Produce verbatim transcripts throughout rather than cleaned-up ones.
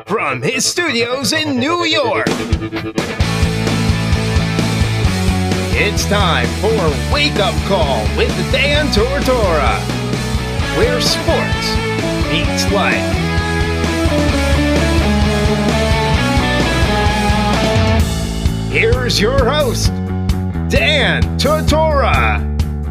from his studios in New York. It's time for Wake Up Call with Dan Tortora, where sports meets life. Here's your host, Dan Tortora.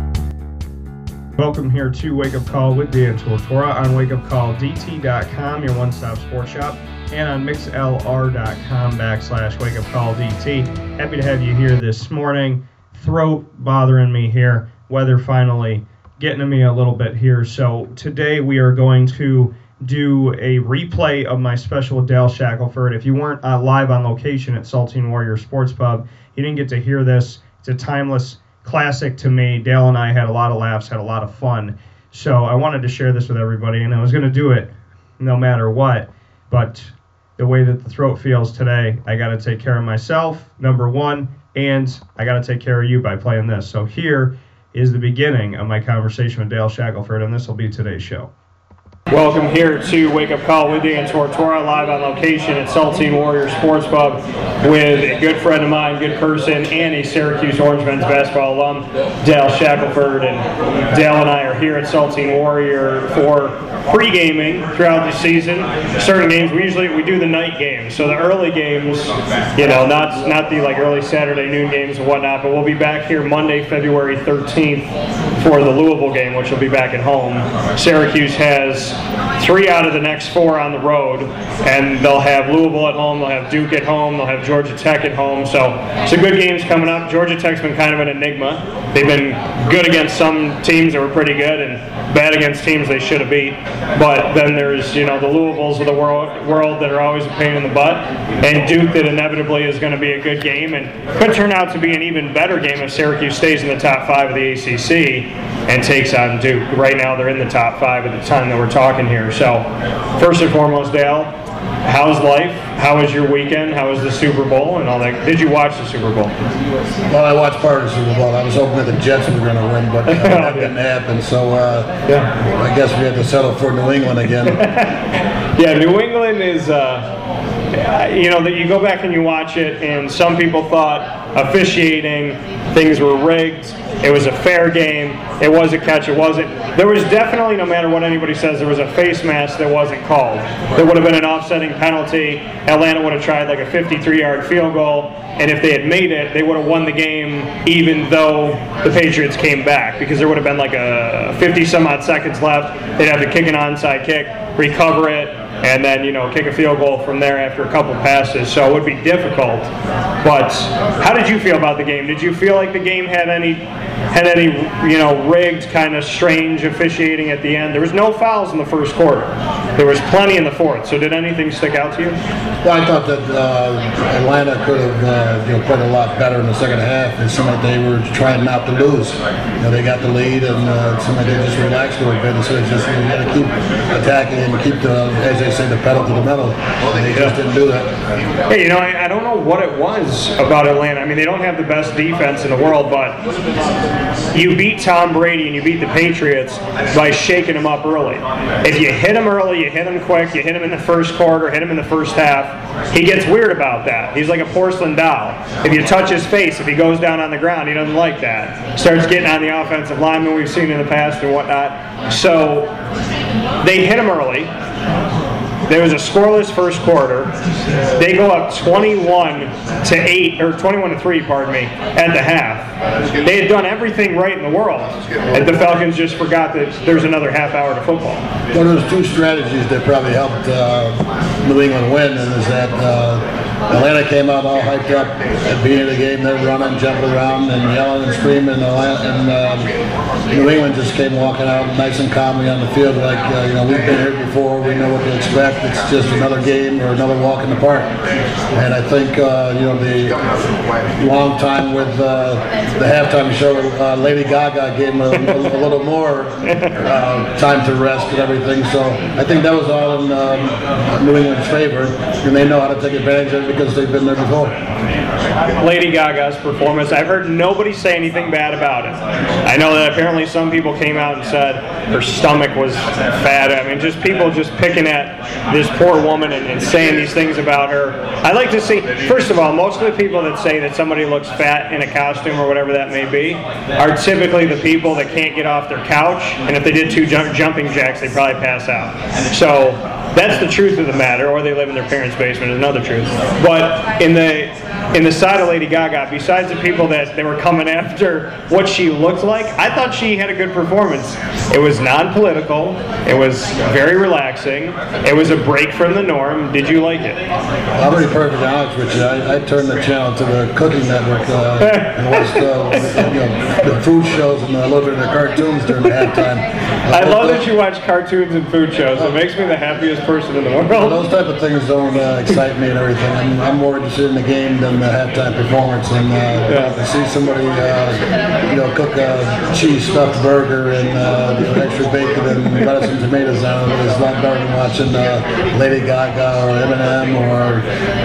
Welcome here to Wake Up Call with Dan Tortora on wake up call d t dot com, your one-stop sports shop, and on mix l r dot com backslash wake up call d t. Happy to have you here this morning. Throat bothering me here. Weather finally getting to me a little bit here. So today we are going to do a replay of my special with Dale Shackelford. If you weren't uh, live on location at Saltine Warrior Sports Pub, you didn't get to hear this. It's a timeless classic to me. Dale and I had a lot of laughs, had a lot of fun. So I wanted to share this with everybody, and I was going to do it no matter what. But the way that the throat feels today, I got to take care of myself, number one, and I got to take care of you by playing this. So here is the beginning of my conversation with Dale Shackelford, and this will be today's show. Welcome here to Wake Up Call with Dan Tortora, live on location at Saltine Warrior Sports Pub with a good friend of mine, good person, and a Syracuse Orange men's basketball alum, Dale Shackelford. And Dale and I are here at Saltine Warrior for pre-gaming throughout the season. Certain games, we usually we do the night games, so the early games, you know, not not the like early Saturday noon games and whatnot, but we'll be back here Monday, February thirteenth for the Louisville game, which will be back at home. Syracuse has three out of the next four on the road, and they'll have Louisville at home, they'll have Duke at home, they'll have Georgia Tech at home. So some good games coming up. Georgia Tech's been kind of an enigma. They've been good against some teams that were pretty good and bad against teams they should have beat. But then there's, you know, the Louisvilles of the world, world that are always a pain in the butt, and Duke that inevitably is going to be a good game and could turn out to be an even better game if Syracuse stays in the top five of the A C C and takes on Duke. Right now they're in the top five at the time that we're talking here. So first and foremost, Dale, how's life? How was your weekend? How was the Super Bowl and all that? Did you watch the Super Bowl? Well, I watched part of the Super Bowl. I was hoping that the Jets were going to win, but uh, that didn't happen. So uh, yeah. I guess we had to settle for New England again. Yeah, New England is, uh, you know, that you go back and you watch it, and some people thought officiating, things were rigged. It was a fair game. It was a catch. It wasn't. There was definitely, no matter what anybody says, there was a face mask that wasn't called. There would have been an offsetting penalty. Atlanta would have tried like a fifty-three yard field goal, and if they had made it, they would have won the game even though the Patriots came back, because there would have been like a fifty some odd seconds left. They'd have to kick an onside kick, recover it, and then, you know, kick a field goal from there after a couple passes. So it would be difficult. But how did you feel about the game? Did you feel like the game had any had any, you know, rigged, kind of strange officiating at the end? There was no fouls in the first quarter. There was plenty in the fourth. So did anything stick out to you? Well, I thought that uh, Atlanta could have uh, you know, played a lot better in the second half. It seemed like they were trying not to lose. You know, they got the lead, and uh, it seemed like they just relaxed a little bit. Instead of just, you know, you got to keep attacking and keep the, as they say, the pedal to the metal. And they just didn't do that. Hey, you know, I, I don't know what it was about Atlanta. I mean, they don't have the best defense in the world, but you beat Tom Brady and you beat the Patriots by shaking them up early. If you hit him early, you hit him quick, you hit him in the first quarter, hit him in the first half, he gets weird about that. He's like a porcelain doll. If you touch his face, if he goes down on the ground, he doesn't like that. Starts getting on the offensive lineman we've seen in the past and whatnot. So they hit him early. There was a scoreless first quarter. They go up twenty-one to eight, or twenty-one to three, pardon me, at the half. They had done everything right in the world, and the Falcons just forgot that there's another half hour to football. One of those two strategies that probably helped uh, New England win, and is that uh, Atlanta came out all hyped up at the beginning of the game. They're running, jumping around, and yelling and screaming. And um, New England just came walking out nice and calmly on the field, like, uh, you know, we've been here before. We know what to expect. It's just another game or another walk in the park. And I think, uh, you know, the long time with uh, the halftime show, uh, Lady Gaga gave them a, a, a little more uh, time to rest and everything. So I think that was all in um, New England's favor, and they know how to take advantage of because they've been there before. Lady Gaga's performance, I've heard nobody say anything bad about it. I know that apparently some people came out and said her stomach was fat. I mean, just people just picking at this poor woman and, and saying these things about her. I like to see, first of all, most of the people that say that somebody looks fat in a costume or whatever that may be are typically the people that can't get off their couch, and if they did two jump, jumping jacks, they'd probably pass out. So that's the truth of the matter, or they live in their parents' basement is another truth. But in the in the side of Lady Gaga, besides the people that they were coming after what she looked like, I thought she had a good performance. It was non-political. It was very relaxing. It was a break from the norm. Did you like it? I'll be perfectly honest with you. I, I turned the channel to the Cooking Network uh, and watched uh, you know, the food shows and a little bit of the cartoons during the halftime. I love that you watch cartoons and food shows. It makes me the happiest person in the world. Those type of things don't uh, excite me and everything. I'm, I'm more interested in the game than the halftime performance. And uh, yeah. to see somebody uh, you know, cook a cheese stuffed burger and uh, you know, extra bacon and lettuce and tomatoes on it is a lot better than watching uh, Lady Gaga or Eminem or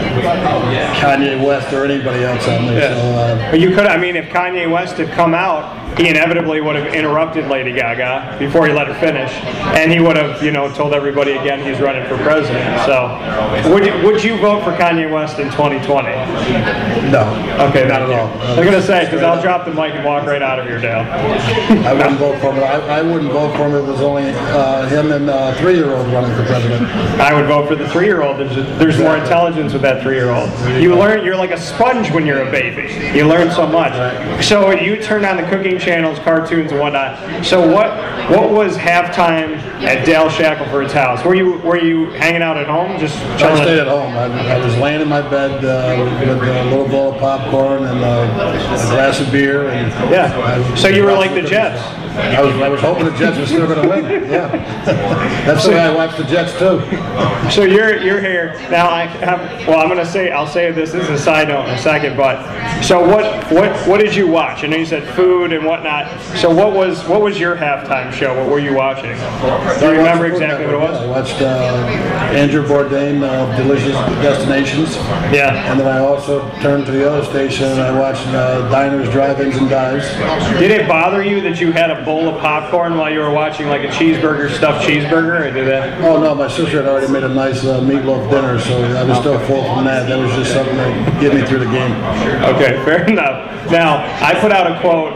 Kanye West or anybody else on there. Yeah. So, uh, but you could, I mean, if Kanye West had come out, he inevitably would have interrupted Lady Gaga before he let her finish, and he would have, you know, told everybody again he's running for president. So, would you, would you vote for Kanye West in twenty twenty? No. Okay, not at all. I was going to say, because I'll drop the mic and walk right out of here, Dale. I wouldn't vote for him. I, I wouldn't vote for him if it was only uh, him and uh, three-year-old running for president. I would vote for the three-year-old. There's, there's more intelligence with that three-year-old. You learn. You're like a sponge when you're a baby. You learn so much. So you turn on the cooking channels, cartoons, and whatnot. So what what was halftime at Dale Shackelford's house? Were you were you hanging out at home, just chilling? I stayed at home. I, I was laying in my bed uh, with a little bowl of popcorn and uh, a glass of beer. And yeah. I, so you were like the Jets. I was, I was hoping the Jets were still going to win. Yeah, that's why I watched the Jets too. So you're you're here now. I have, well, I'm going to say I'll say this. This is a side note in a second. But so what what what did you watch? I know you said food and whatnot. So what was what was your halftime show? What were you watching? Do you remember exactly what it was? I watched uh, Andrew Bourdain, uh, Delicious Destinations. Yeah. And then I also turned to the other station and I watched uh, Diners, Drive-Ins, and Dives. Did it bother you that you had a bowl of popcorn while you were watching like a cheeseburger, stuffed cheeseburger, or did that? Oh no, my sister had already made a nice uh, meatloaf dinner, so I was still full from that. That was just something to get me through the game. Okay, fair enough. Now, I put out a quote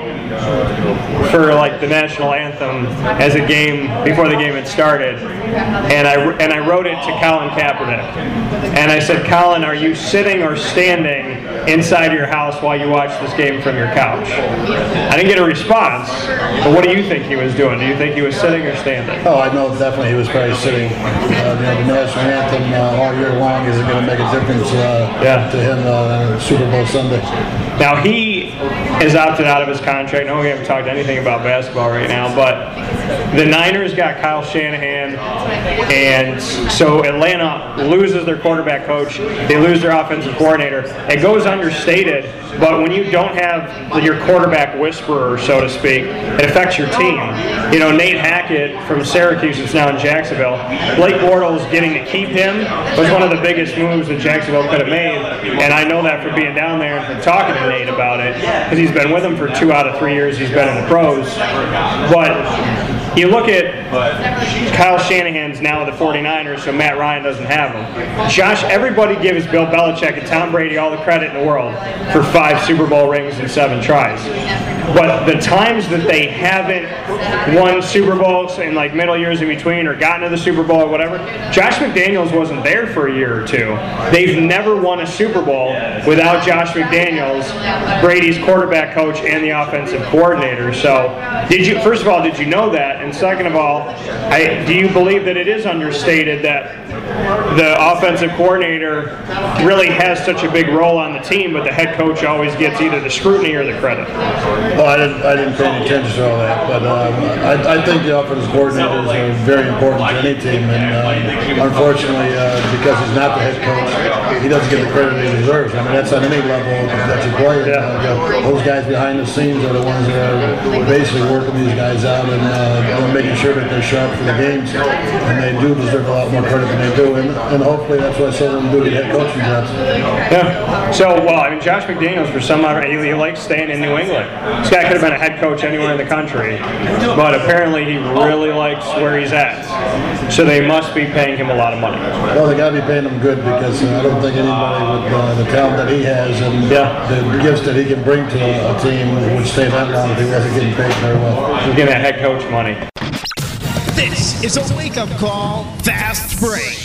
for like the national anthem as a game before the game had started, and I and I wrote it to Colin Kaepernick, and I said, Colin, are you sitting or standing inside your house while you watch this game from your couch? I didn't get a response, but what do you think he was doing? Do you think he was sitting or standing? Oh, I know definitely he was probably sitting. Uh, you know, the national anthem uh, all year long isn't going to make a difference uh, yeah. to him uh, on Super Bowl Sunday. Now he is opted out of his contract. No, we haven't talked anything about basketball right now, but the Niners got Kyle Shanahan, and so Atlanta loses their quarterback coach. They lose their offensive coordinator. It goes understated, but when you don't have your quarterback whisperer, so to speak, it affects your team. You know, Nate Hackett from Syracuse is now in Jacksonville. Blake Bortles getting to keep him was one of the biggest moves that Jacksonville could have made, and I know that from being down there and from talking to Nate about it, because he's been with him for two out of three years he's been in the pros. But you look at Kyle Shanahan's now with the forty-niners, so Matt Ryan doesn't have him. Josh, everybody gives Bill Belichick and Tom Brady all the credit in the world for five Super Bowl rings and seven tries. But the times that they haven't won Super Bowls in like middle years in between or gotten to the Super Bowl or whatever, Josh McDaniels wasn't there for a year or two. They've never won a Super Bowl without Josh McDaniels, Brady's quarterback coach and the offensive coordinator. So, did you? First of all, did you know that? And second of all, I, do you believe that it is understated that the offensive coordinator really has such a big role on the team, but the head coach always gets either the scrutiny or the credit? Well, I didn't, I didn't pay any attention to all that, but um, I, I think the offensive coordinators are very important to any team, and uh, unfortunately, uh, because he's not the head coach, he doesn't get the credit he deserves. I mean, that's on any level that you play. Yeah. Uh, those guys behind the scenes are the ones that are basically working these guys out and uh, making sure that they're sharp for the games. And they do deserve a lot more credit than they do. And, and hopefully that's why some of them do get head coaching jobs. Yeah. So, well, I mean, Josh McDaniels, for some odd reason, he likes staying in New England. This guy could have been a head coach anywhere in the country, but apparently he really likes where he's at. So they must be paying him a lot of money. Well, they got to be paying him good because uh, I don't think anybody with uh, the talent that he has and yeah. the gifts that he can bring to a, a team would stay that long if he wasn't getting paid very well. He's getting that head coach money. This is a wake-up call fast break.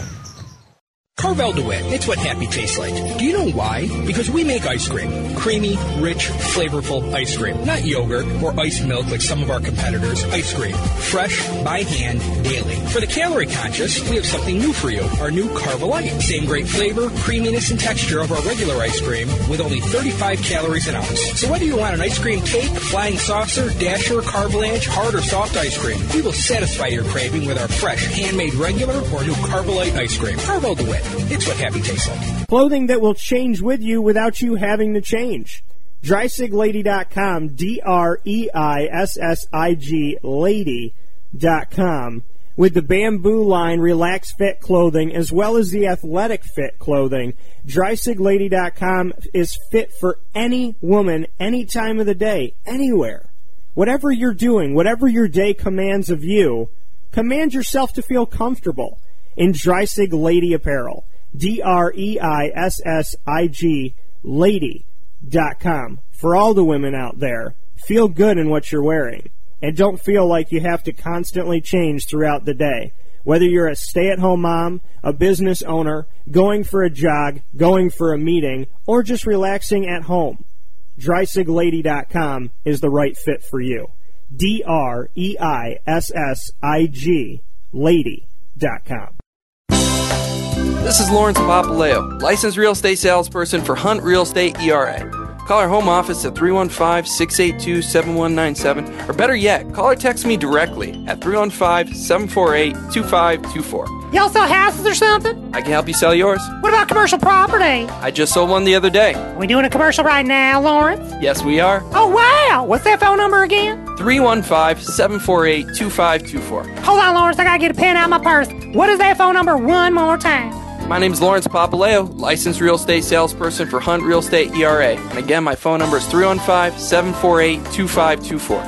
Carvel DeWitt, it's what happy tastes like. Do you know why? Because we make ice cream. Creamy, rich, flavorful ice cream. Not yogurt or ice milk like some of our competitors. Ice cream. Fresh, by hand, daily. For the calorie conscious, we have something new for you. Our new Carvelite. Same great flavor, creaminess, and texture of our regular ice cream with only thirty-five calories an ounce. So whether you want an ice cream cake, flying saucer, dasher, Carvelanche, hard or soft ice cream, we will satisfy your craving with our fresh, handmade regular or new Carvelite ice cream. Carvel DeWitt. It's what happy tastes like. Clothing that will change with you without you having to change. dry sig lady dot com, D R E I S S I G, lady dot com. With the Bamboo line Relax Fit clothing as well as the Athletic Fit clothing, dry sig lady dot com is fit for any woman, any time of the day, anywhere. Whatever you're doing, whatever your day commands of you, command yourself to feel comfortable in Dry Sig Lady apparel. D R E I S S I G, lady dot com. For all the women out there, feel good in what you're wearing. And don't feel like you have to constantly change throughout the day. Whether you're a stay-at-home mom, a business owner, going for a jog, going for a meeting, or just relaxing at home, dry sig lady dot com is the right fit for you. D R E I S S I G, lady dot com. This is Lawrence Papaleo, licensed real estate salesperson for Hunt Real Estate E R A. Call our home office at three one five, six eight two, seven one nine seven, or better yet, call or text me directly at three one five, seven four eight, two five two four. Y'all sell houses or something? I can help you sell yours. What about commercial property? I just sold one the other day. Are we doing a commercial right now, Lawrence? Yes, we are. Oh, wow! What's that phone number again? three one five, seven four eight, two five two four. Hold on, Lawrence, I gotta get a pen out of my purse. What is that phone number one more time? My name is Lawrence Papaleo, licensed real estate salesperson for Hunt Real Estate E R A. And again, my phone number is three one five, seven four eight, two five two four.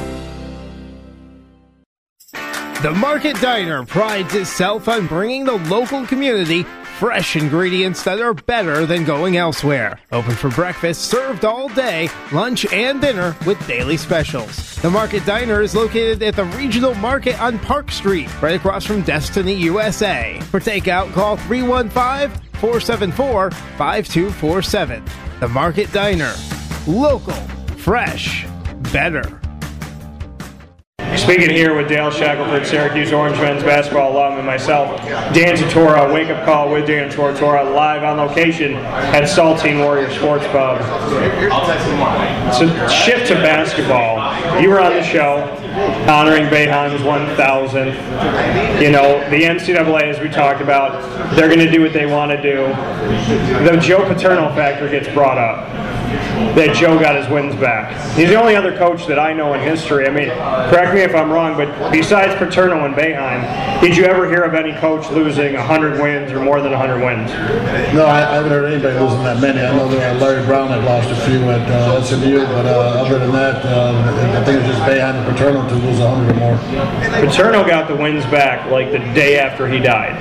The Market Diner prides itself on bringing the local community fresh ingredients that are better than going elsewhere. Open for breakfast, served all day, lunch and dinner with daily specials. The Market Diner is located at the Regional Market on Park Street, right across from Destiny U S A. For takeout, call three one five, four seven four, five two four seven. The Market Diner. Local, fresh, better. Speaking here with Dale Shackelford, Syracuse Orange men's basketball alum, and myself, Dan Tortora, Wake Up Call with Dan Tortora, live on location at Saltine Warrior Sports Pub. So shift to basketball. You were on the show honoring Boeheim's one thousandth. You know, the N C double A, as we talked about, they're going to do what they want to do. The Joe Paterno factor gets brought up. That Joe got his wins back. He's the only other coach that I know in history. I mean, correct me if I'm wrong, but besides Paterno and Boeheim, did you ever hear of any coach losing one hundred wins or more than one hundred wins? No, I, I haven't heard anybody losing that many. I know that Larry Brown had lost a few at uh, S M U, but uh, other than that, uh, I think it was just Boeheim and Paterno to lose one hundred or more. Paterno got the wins back like the day after he died.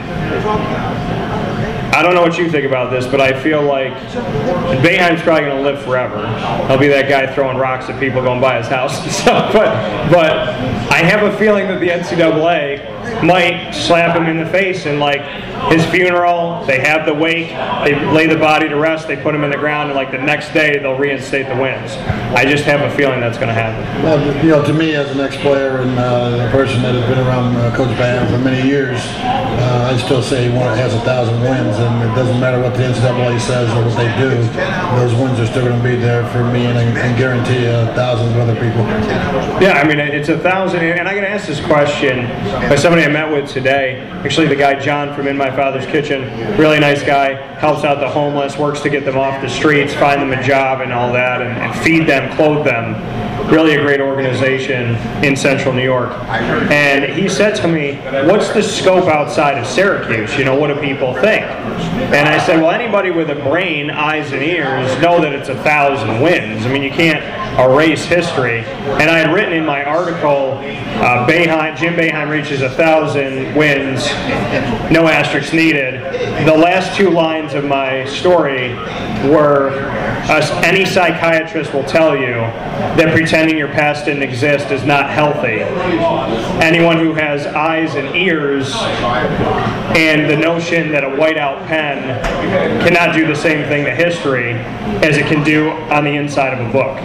I don't know what you think about this, but I feel like Boeheim's probably going to live forever. He'll be that guy throwing rocks at people going by his house and stuff. But, but I have a feeling that the N C double A might slap him in the face and, like, his funeral, they have the wake, they lay the body to rest, they put him in the ground, and like the next day they'll reinstate the wins. I just have a feeling that's going to happen. Well, you know, to me as an ex-player and uh, a person that has been around uh, Coach Boeheim for many years, uh, I still say he has a thousand wins, and it doesn't matter what the N C double A says or what they do, those wins are still going to be there for me, and I can guarantee uh, thousands of other people. Yeah, I mean, it's a thousand, and I got to ask this question by somebody I met with today, actually the guy John from In My My Father's Kitchen. Really nice guy, helps out the homeless, works to get them off the streets, find them a job and all that, and, and feed them, clothe them. Really a great organization in Central New York. And he said to me, what's the scope outside of Syracuse? You know, what do people think? And I said, well, anybody with a brain, eyes, and ears know that it's a thousand wins. I mean, you can't erase history. And I had written in my article, uh, Boeheim, Jim Boeheim reaches a thousand wins, no asterisks needed. The last two lines of my story were, uh, any psychiatrist will tell you that pretending your past didn't exist is not healthy. Anyone who has eyes and ears and the notion that a whiteout pen cannot do the same thing to history as it can do on the inside of a book.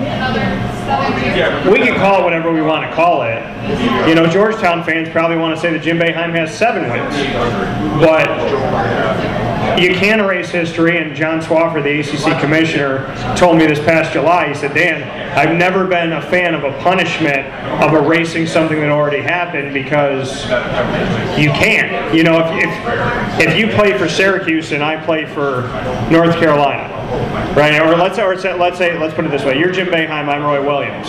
We can call it whatever we want to call it. You know, Georgetown fans probably want to say that Jim Boeheim has seven wins. But you can erase history, and John Swofford, the A C C commissioner, told me this past July, he said, Dan, I've never been a fan of a punishment of erasing something that already happened, because you can't. You know, if, if, if you play for Syracuse and I play for North Carolina, right? Or let's or let's say let's put it this way: you're Jim Boeheim, I'm Roy Williams.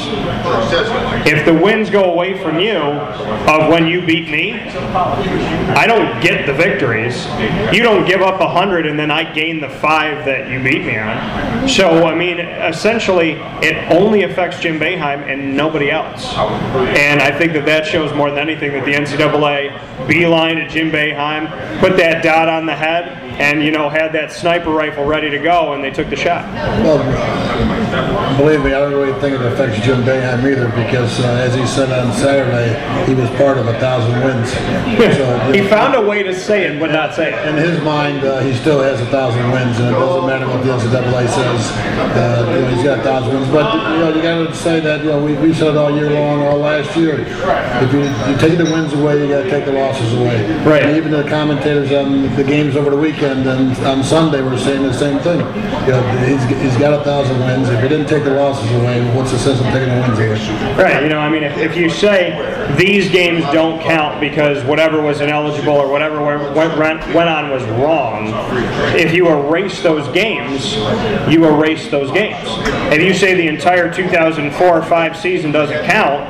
If the wins go away from you of when you beat me, I don't get the victories. You don't give up a hundred and then I gain the five that you beat me on. So I mean, essentially, it only affects Jim Boeheim and nobody else. And I think that that shows more than anything that the N C double A beeline to Jim Boeheim, put that dot on the head, and you know had that sniper rifle ready to go, and they took the shot. Well, believe me, I don't really think it affects Jim Boeheim either, because uh, as he said on Saturday, he was part of a thousand wins. So, he found a way to say it but not say it. In his mind, uh, he still has a thousand wins, and it doesn't matter what the N C double A says. Uh, you know, he's got a thousand wins, but you know, you got to say that. You know, we we said it all year long, all last year. If you, you take the wins away, you got to take the losses away. Right. And even the commentators on the games over the weekend and on Sunday were saying the same thing. You know, he's, he's got a thousand wins. If he didn't take the losses away, what's the sense of taking the wins away? Right. You know, I mean, if, if you say these games don't count because whatever was ineligible or whatever went, went on was wrong, if you erase those games, you erase those games. If you say the entire two thousand four or five season doesn't count,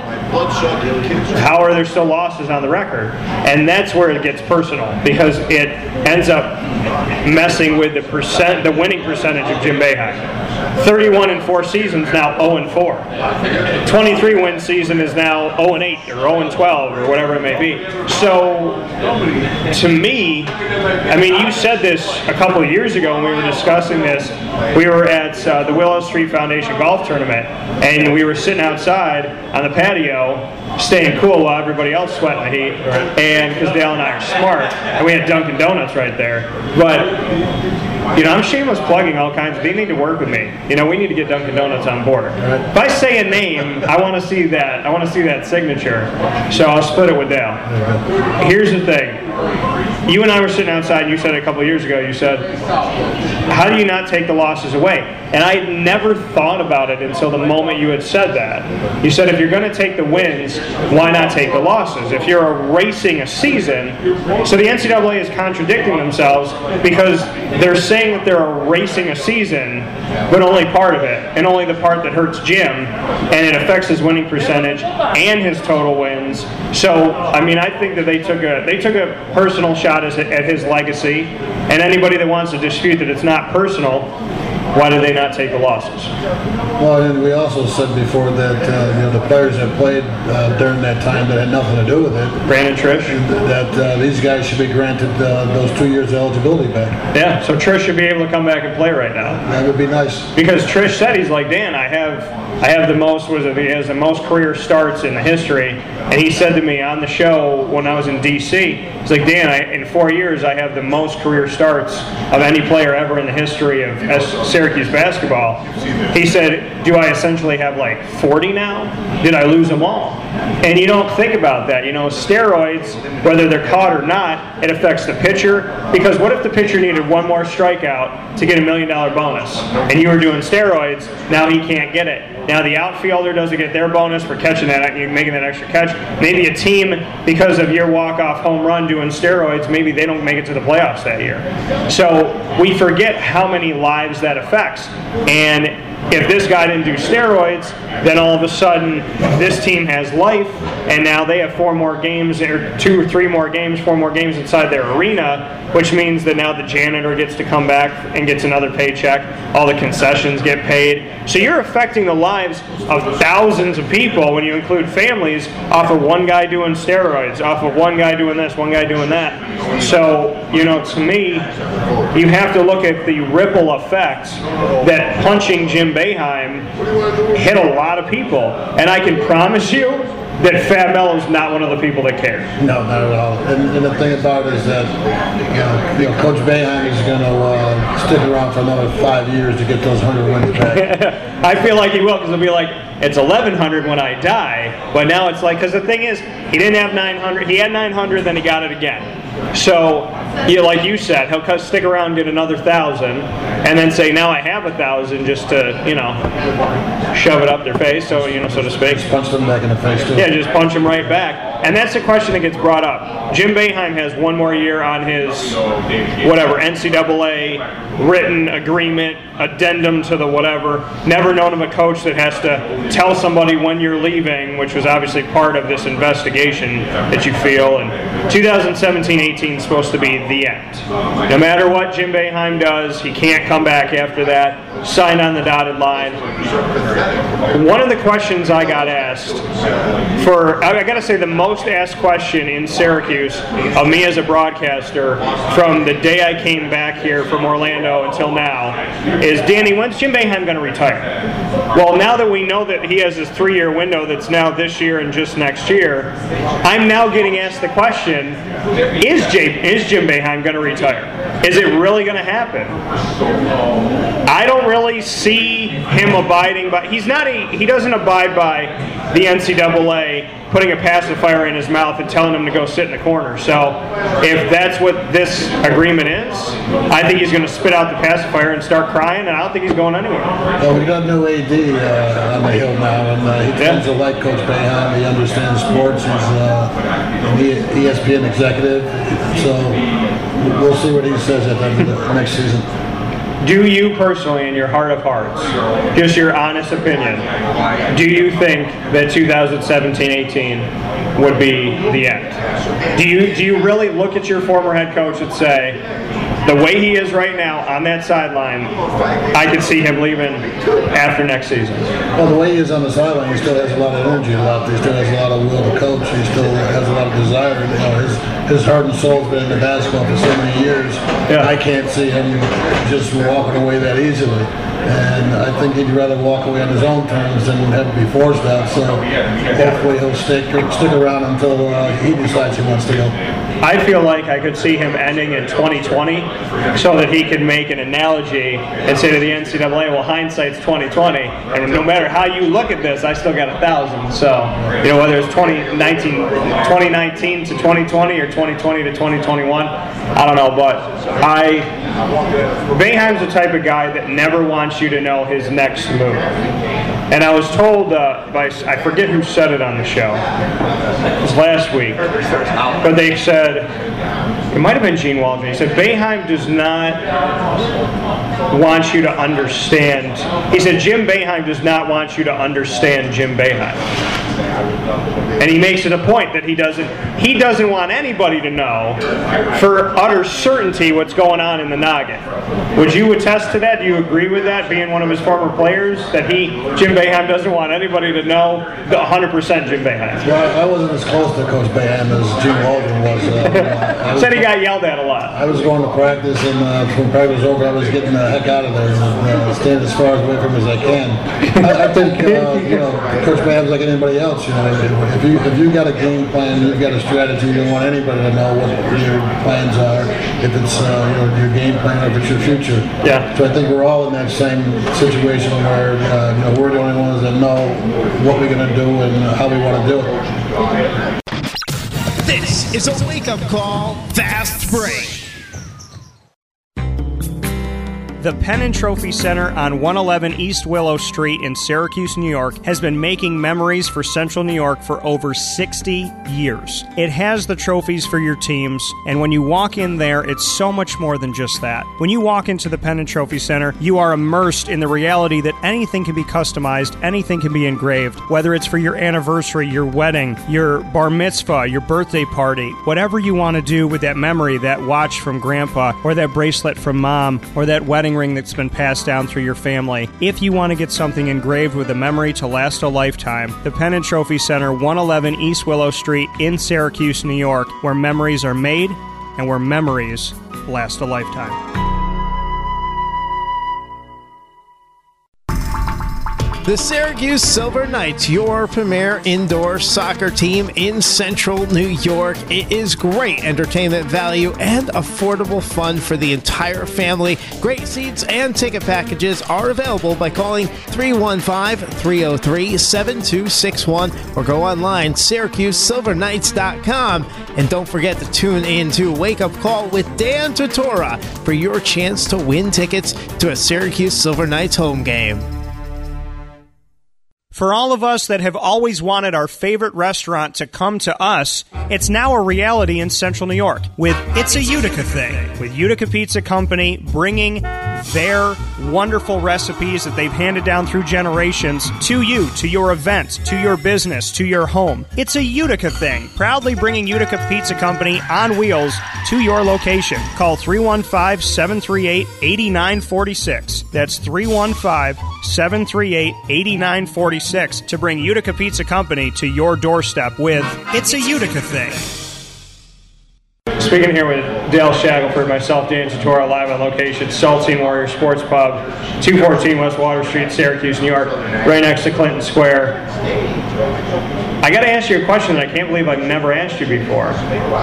how are there still losses on the record? And that's where it gets personal, because it ends up messing with the percent, the winning percentage of Jim Boeheim. thirty-one and four seasons, now oh and four. twenty-three win season is now oh and eight or oh and twelve or whatever it may be. So, to me, I mean, you said this a couple of years ago when we were discussing this. We were at uh, the Willow Street Foundation Golf Tournament, and we were sitting outside on the patio, staying cool while everybody else sweating the heat, and because Dale and I are smart, and we had Dunkin' Donuts right there. But you know, I'm shameless plugging all kinds of. They need to work with me. You know, we need to get Dunkin' Donuts on board. If I say a name, I want to see that. I want to see that signature. So I'll split it with Dale. Here's the thing. You and I were sitting outside, and you said a couple of years ago, you said, how do you not take the losses away? And I had never thought about it until the moment you had said that. You said, if you're going to take the wins, why not take the losses? If you're erasing a season, so the N C double A is contradicting themselves, because they're saying that they're erasing a season, but only part of it, and only the part that hurts Jim, and it affects his winning percentage and his total wins. So, I mean, I think that they took a they took a personal shot at his legacy, and anybody that wants to dispute that it's not personal, why did they not take the losses? Well, and we also said before that uh, you know, the players that played uh, during that time that had nothing to do with it, Brandon Trish, that uh, these guys should be granted uh, those two years of eligibility back. Yeah, so Trish should be able to come back and play right now. That would be nice. Because Trish said, he's like, Dan, I have I have the most was it he has the most career starts in the history, and he said to me on the show when I was in D C, he's like, Dan, I, in four years I have the most career starts of any player ever in the history of S- Syracuse basketball. He said, do I essentially have like forty now? Did I lose them all? And you don't think about that. You know, steroids, whether they're caught or not, it affects the pitcher. Because what if the pitcher needed one more strikeout to get a million dollar bonus? And you were doing steroids, now he can't get it. Now the outfielder doesn't get their bonus for catching that, making that extra catch. Maybe a team, because of your walk-off home run doing steroids, maybe they don't make it to the playoffs that year. So we forget how many lives that affects. And if this guy didn't do steroids, then all of a sudden this team has life, and now they have four more games, or two or three more games, four more games inside their arena, which means that now the janitor gets to come back and gets another paycheck. All the concessions get paid. So you're affecting the lives of thousands of people when you include families off of one guy doing steroids, off of one guy doing this, one guy doing that. So, you know, to me, you have to look at the ripple effects that punching Jim Boeheim hit a lot of people. And I can promise you that Fab Melo's not one of the people that care. No, not at all. And, and the thing about it is that, you know, you know Coach Boeheim is going to uh, stick around for another five years to get those one hundred wins back. I feel like he will, because he'll be like, it's eleven hundred when I die. But now it's like, because the thing is, he didn't have nine hundred. He had nine hundred, then he got it again. So, you know, like you said, he'll stick around and get another thousand, and then say, now I have a thousand, just to, you know, shove it up their face, so, you know, so to speak. Just punch them back in the face, too. Yeah, just punch them right back. And that's the question that gets brought up. Jim Boeheim has one more year on his, whatever, N C double A written agreement, addendum to the whatever. Never known of a coach that has to tell somebody when you're leaving, which was obviously part of this investigation that you feel. And two thousand seventeen eighteen is supposed to be the end. No matter what Jim Boeheim does, he can't come back after that. Sign on the dotted line. One of the questions I got asked for, I got to say the most asked question in Syracuse of me as a broadcaster from the day I came back here from Orlando until now is, Danny, when's Jim Boeheim going to retire? Well, now that we know that he has this three-year window that's now this year and just next year, I'm now getting asked the question, is, J- is Jim Boeheim going to retire? Is it really going to happen? I don't really see him abiding by, he's not a, he doesn't abide by the N C double A putting a pacifier in his mouth and telling him to go sit in the corner. So if that's what this agreement is, I think he's going to spit out the pacifier and start crying, and I don't think he's going anywhere. Well, we got a new A D uh, on the hill now, and uh, he tends yeah. to like Coach Boeheim. He understands sports. He's uh, an E S P N executive, so we'll see what he says at the end of the next season. Do you personally, in your heart of hearts, just your honest opinion, do you think that two thousand seventeen eighteen would be the end? Do you do you really look at your former head coach and say, the way he is right now on that sideline, I could see him leaving after next season? Well, the way he is on the sideline, he still has a lot of energy left. He still has a lot of will to coach. He still has a lot of desire. You know, his his heart and soul's been in the basketball for so many years. Yeah. I can't see him just walking away that easily. And I think he'd rather walk away on his own terms than have to be forced out. So hopefully he'll stick stick around until uh, he decides he wants to go. I feel like I could see him ending in twenty twenty so that he could make an analogy and say to the N C double A, well, hindsight's twenty twenty, and no matter how you look at this, I still got a thousand. So, you know, whether it's twenty nineteen, twenty nineteen to twenty twenty or twenty twenty to twenty twenty-one, I don't know, but I, Boeheim's the type of guy that never wants you to know his next move. And I was told uh, by, I forget who said it on the show, it was last week, but they said, it might have been Gene Waldron, he said, Boeheim does not want you to understand, he said, Jim Boeheim does not want you to understand Jim Boeheim. And he makes it a point that he doesn't he doesn't want anybody to know for utter certainty what's going on in the noggin. Would you attest to that? Do you agree with that, being one of his former players, that he, Jim Boeheim, doesn't want anybody to know the one hundred percent Jim Boeheim? Well, I wasn't as close to Coach Boeheim as Gene Waldron was. Uh, was Said he got yelled at a lot. I was going to practice, and uh, when practice was over, I was getting the heck out of there and uh, staying as far away from him as I can. I, I think uh, you know, Coach Boeheim's like anybody else. else, you know, if you if you got a game plan, you've got a strategy, you don't want anybody to know what your plans are, if it's uh, you know, your game plan or if it's your future. Yeah. So I think we're all in that same situation where uh, you know, we're the only ones that know what we're going to do and how we want to do it. This is a wake-up call, Fast Break. The Penn and Trophy Center on one eleven East Willow Street in Syracuse, New York, has been making memories for Central New York for over sixty years. It has the trophies for your teams, and when you walk in there, it's so much more than just that. When you walk into the Penn and Trophy Center, you are immersed in the reality that anything can be customized, anything can be engraved, whether it's for your anniversary, your wedding, your bar mitzvah, your birthday party, whatever you want to do with that memory, that watch from grandpa, or that bracelet from mom, or that wedding ring that's been passed down through your family. If you want to get something engraved with a memory to last a lifetime, the Penn and Trophy Center, one eleven East Willow Street in Syracuse, New York, where memories are made and where memories last a lifetime. The Syracuse Silver Knights, your premier indoor soccer team in Central New York. It is great entertainment value and affordable fun for the entire family. Great seats and ticket packages are available by calling three one five, three oh three, seven two six one or go online, Syracuse Silver Knights dot com. And don't forget to tune in to Wake Up Call with Dan Tortora for your chance to win tickets to a Syracuse Silver Knights home game. For all of us that have always wanted our favorite restaurant to come to us, it's now a reality in Central New York with It's a Utica Thing, with Utica Pizza Company bringing their wonderful recipes that they've handed down through generations to you, to your event, to your business, to your home. It's a Utica Thing, proudly bringing Utica Pizza Company on wheels to your location. Call three one five, seven three eight, eight nine four six. That's three one five, seven three eight, eight nine four six to bring Utica Pizza Company to your doorstep with It's a Utica Thing. Speaking here with Dale Shackelford, myself, Dan Tortora, live on location, Saltine Warrior Sports Pub, two fourteen West Water Street, Syracuse, New York, right next to Clinton Square. I got to ask you a question that I can't believe I've never asked you before.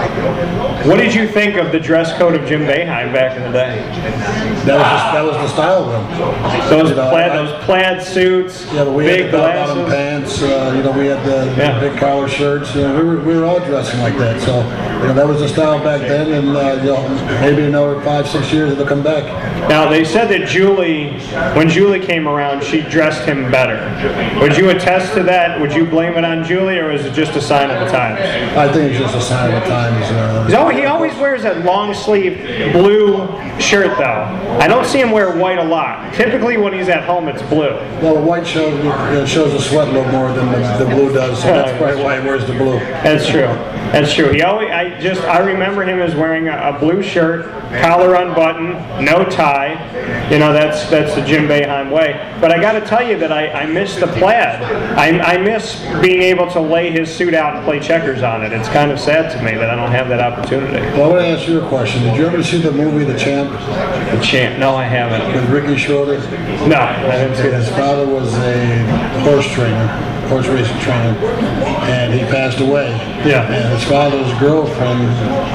What did you think of the dress code of Jim Boeheim back in the day? That was the, that was the style of them. Those you know, plaid, I, those plaid suits, yeah, but we big had the bell-bottom glasses. pants. Uh, you know, we had the, Yeah. the big collar shirts. You know, we were we were all dressing like that. So you know, that was the style back then, and uh, you know, maybe another five, six years it'll come back. Now, they said that Julie, when Julie came around, she dressed him better. Would you attest to that? Would you blame it on Julie, or is it just a sign of the times? I think it's just a sign of the times. Uh, He's always, he always wears that long sleeve blue shirt, though. I don't see him wear white a lot. Typically, when he's at home, it's blue. well, the white shows uh, shows the sweat a little more than the, the blue does, so that's probably why he wears the blue. That's true. That's true. He always, I just, I remember him as wearing a, a blue shirt, collar unbuttoned, no tie. You know, that's that's the Jim Boeheim way. But I got to tell you that I, I miss the plaid. I, I miss being able to lay his suit out and play checkers on it. It's kind of sad to me that I don't have that opportunity. Well, I want to ask you a question. Did you ever see the movie The Champ The champ? No, I haven't. with Ricky Schroeder? No, I didn't see His that. father was a horse trainer, horse racing trainer, and he passed away. Yeah. And his father's girlfriend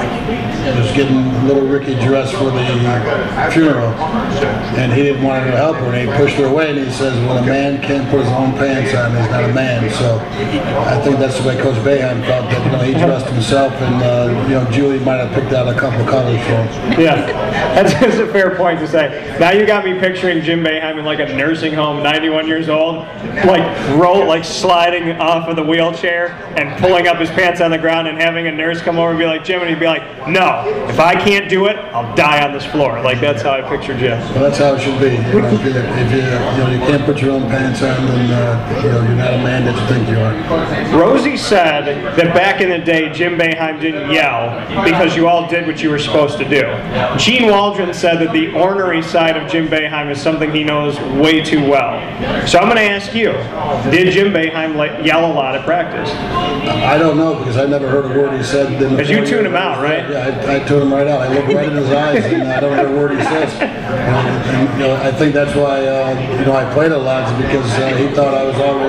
was getting little Ricky dressed for the funeral, and he didn't want her to help her, and he pushed her away, and he says, when a man can't put his own pants on, he's not a man. So I think that's the way Coach Boeheim felt, that, you know, he dressed himself, and, uh, you know, Julie might have picked out a couple colors for him. Yeah, that's, that's a fair point to say. Now you got me picturing Jim Boeheim in like a nursing home, ninety-one years old, like roll, like sliding off of the wheelchair and pulling up his pants on the ground, and having a nurse come over and be like, Jim, and he'd be like, no, if I can't do it, I'll die on this floor. Like, that's how I picture Jim. Well, that's how it should be. You know, if, you, if you, you know, you can't put your own pants on, then uh, you know, you're not a man that you think you are. Rosie said that back in the day, Jim Boeheim didn't yell because you all did what you were supposed to do. Gene Waldron said that the ornery side of Jim Boeheim is something he knows way too well. So I'm going to ask you, did Jim Boeheim like, yell a lot at practice? I don't know, because I never heard a word he said. Because you tune him out, right? Yeah, I, I tune him right out. I look right in his eyes, and I don't hear a word he says. And, and, you know, I think that's why uh, you know, I played a lot, is because uh, he thought I was always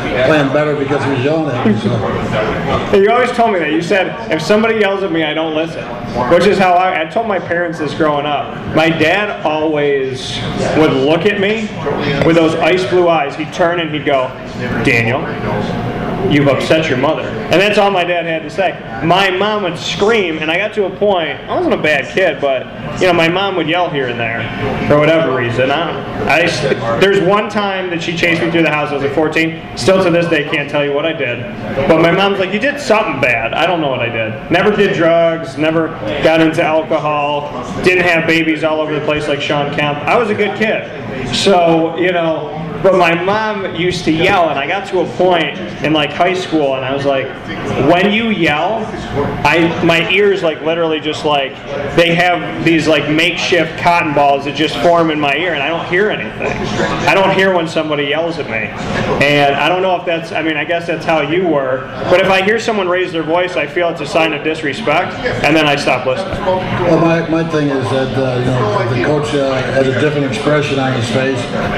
playing better because he was yelling at me. So. You always told me that. You said, if somebody yells at me, I don't listen. Which is how I, I told my parents this growing up. My dad always would look at me with those ice blue eyes. He'd turn and he'd go, Daniel, you've upset your mother. And that's all my dad had to say. My mom would scream, and I got to a point, I wasn't a bad kid, but you know, my mom would yell here and there for whatever reason. I, I, there's one time that she chased me through the house. I was like fourteen. Still to this day can't tell you what I did. But my mom's like, you did something bad. I don't know what I did. Never did drugs, never got into alcohol, didn't have babies all over the place like Sean Kemp. I was a good kid. So, you know, but my mom used to yell, and I got to a point in like high school, and I was like, when you yell, I my ears like literally just like, they have these like makeshift cotton balls that just form in my ear, and I don't hear anything. I don't hear when somebody yells at me. And I don't know if that's, I mean, I guess that's how you were, but if I hear someone raise their voice, I feel it's a sign of disrespect, and then I stop listening. Well, my, my thing is that, uh, you know, the coach uh, has a different expression on his face.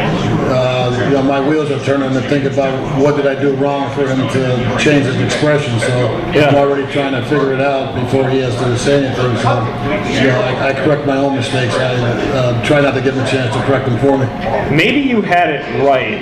Uh, You know, my wheels are turning to think about what did I do wrong for him to change his expression. So yeah. I'm already trying to figure it out before he has to say anything. So you know, I, I correct my own mistakes. I uh, try not to give him a chance to correct them for me. Maybe you had it right,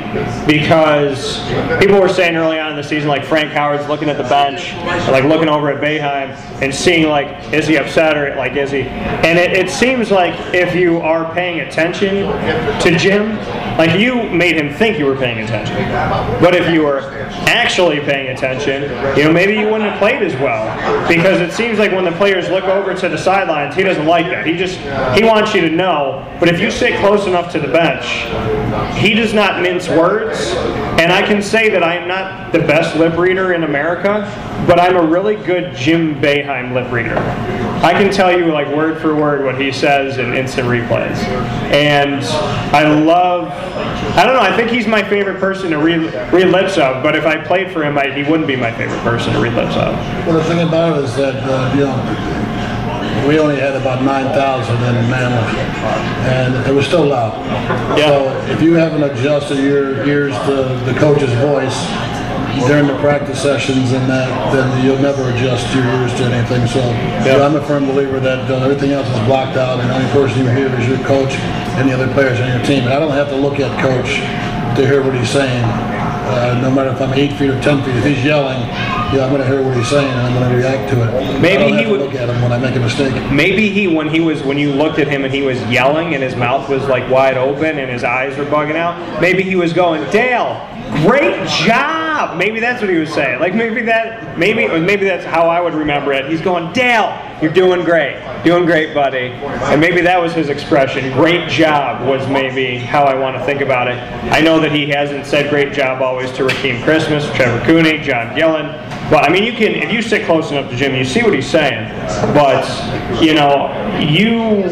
because people were saying early on in the season, like Frank Howard's looking at the bench, like looking over at Boeheim and seeing like, is he upset or like is he? And it, it seems like if you are paying attention to Jim, like you made him think you were paying attention. But if you were actually paying attention, you know, maybe you wouldn't have played as well. Because it seems like when the players look over to the sidelines, he doesn't like that. He just, he wants you to know. But if you sit close enough to the bench, he does not mince words. And I can say that I am not the best lip reader in America, but I'm a really good Jim Boeheim lip reader. I can tell you like word for word what he says in instant replays. And I love, I don't know, I think he's my favorite person to read, read lips of, but if I played for him, I, he wouldn't be my favorite person to read lips of. Well, the thing about it is that, uh, you know, we only had about nine thousand in Mammoth, and it was still loud. Yeah. So if you haven't adjusted your ears to the coach's voice during the practice sessions and that, then you'll never adjust your ears to anything. So yep. you know, I'm a firm believer that uh, everything else is blocked out, and the only person you hear is your coach and the other players on your team. And I don't have to look at coach to hear what he's saying. Uh, no matter if I'm eight feet or ten feet, if he's yelling, yeah, I'm going to hear what he's saying and I'm going to react to it. Maybe I don't he have would to look at him when I make a mistake. Maybe he, when he was, when you looked at him and he was yelling and his mouth was like wide open and his eyes were bugging out, maybe he was going, Dale, great job. Maybe that's what he was saying. Like maybe that, maybe, maybe that's how I would remember it. He's going, Dale, you're doing great, doing great, buddy. And maybe that was his expression. Great job was maybe how I want to think about it. I know that he hasn't said great job always to Raheem Christmas, Trevor Cooney, John Gillen. But I mean, you can, if you sit close enough to Jim, you see what he's saying. But you know, you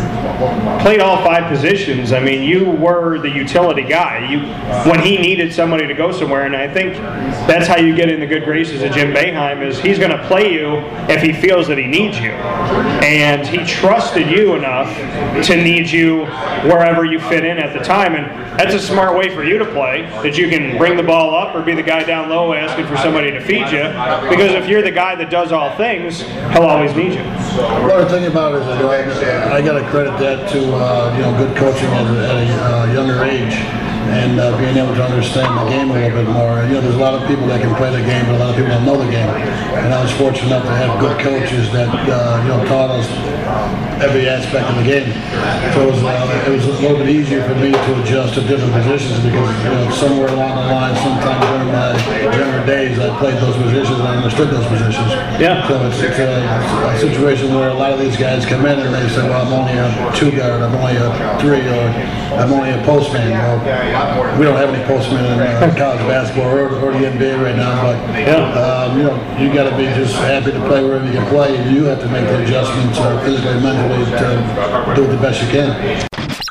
played all five positions. I mean, you were the utility guy. You, when he needed somebody to go somewhere, and I think that's how you get in the good graces of Jim Boeheim, is he's going to play you if he feels that he needs you. And he trusted you enough to need you wherever you fit in at the time. And that's a smart way for you to play, that you can bring the ball up or be the guy down low asking for somebody to feed you. Because if you're the guy that does all things, he'll always need you. Well, the thing about it is that I, I got to credit that to uh, you know, good coaching at a, at a uh, younger age, and uh, being able to understand the game a little bit more. You know, there's a lot of people that can play the game, but a lot of people don't know the game. And I was fortunate enough to have good coaches that uh, you know, taught us every aspect of the game. So it was, uh, it was a little bit easier for me to adjust to different positions, because you know, somewhere along the line, sometime during my younger days, I played those positions and I understood those positions. Yeah. So it's, it's a, a situation where a lot of these guys come in and they say, well, I'm only a two guard, I'm only a three, or I'm only a postman. Well, we don't have any postmen in uh, college basketball or, or the N B A right now, but um, you know, you got to be just happy to play wherever you can play. You have to make the adjustments uh, physically and mentally to do it the best you can.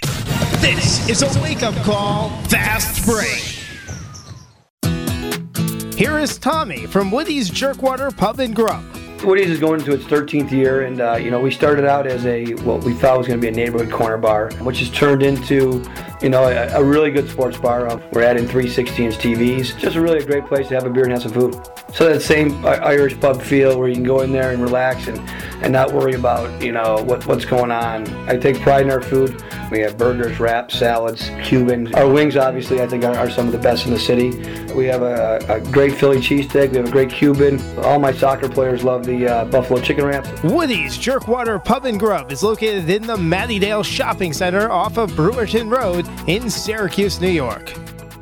This is a wake-up call fast break. Here is Tommy from Woody's Jerkwater Pub and Grub. Woody's is going into its thirteenth year, and uh, you know, we started out as a what we thought was going to be a neighborhood corner bar, which has turned into, you know, a, a really good sports bar. Um, we're adding three sixty-inch T Vs. Just a really a great place to have a beer and have some food. So that same Irish pub feel where you can go in there and relax and, and not worry about, you know, what what's going on. I take pride in our food. We have burgers, wraps, salads, Cuban. Our wings, obviously, I think are, are some of the best in the city. We have a, a great Philly cheesesteak. We have a great Cuban. All my soccer players love the uh, buffalo chicken wraps. Woody's Jerkwater Pub and Grub is located in the Mattydale Shopping Center off of Brewerton Road in Syracuse, New York.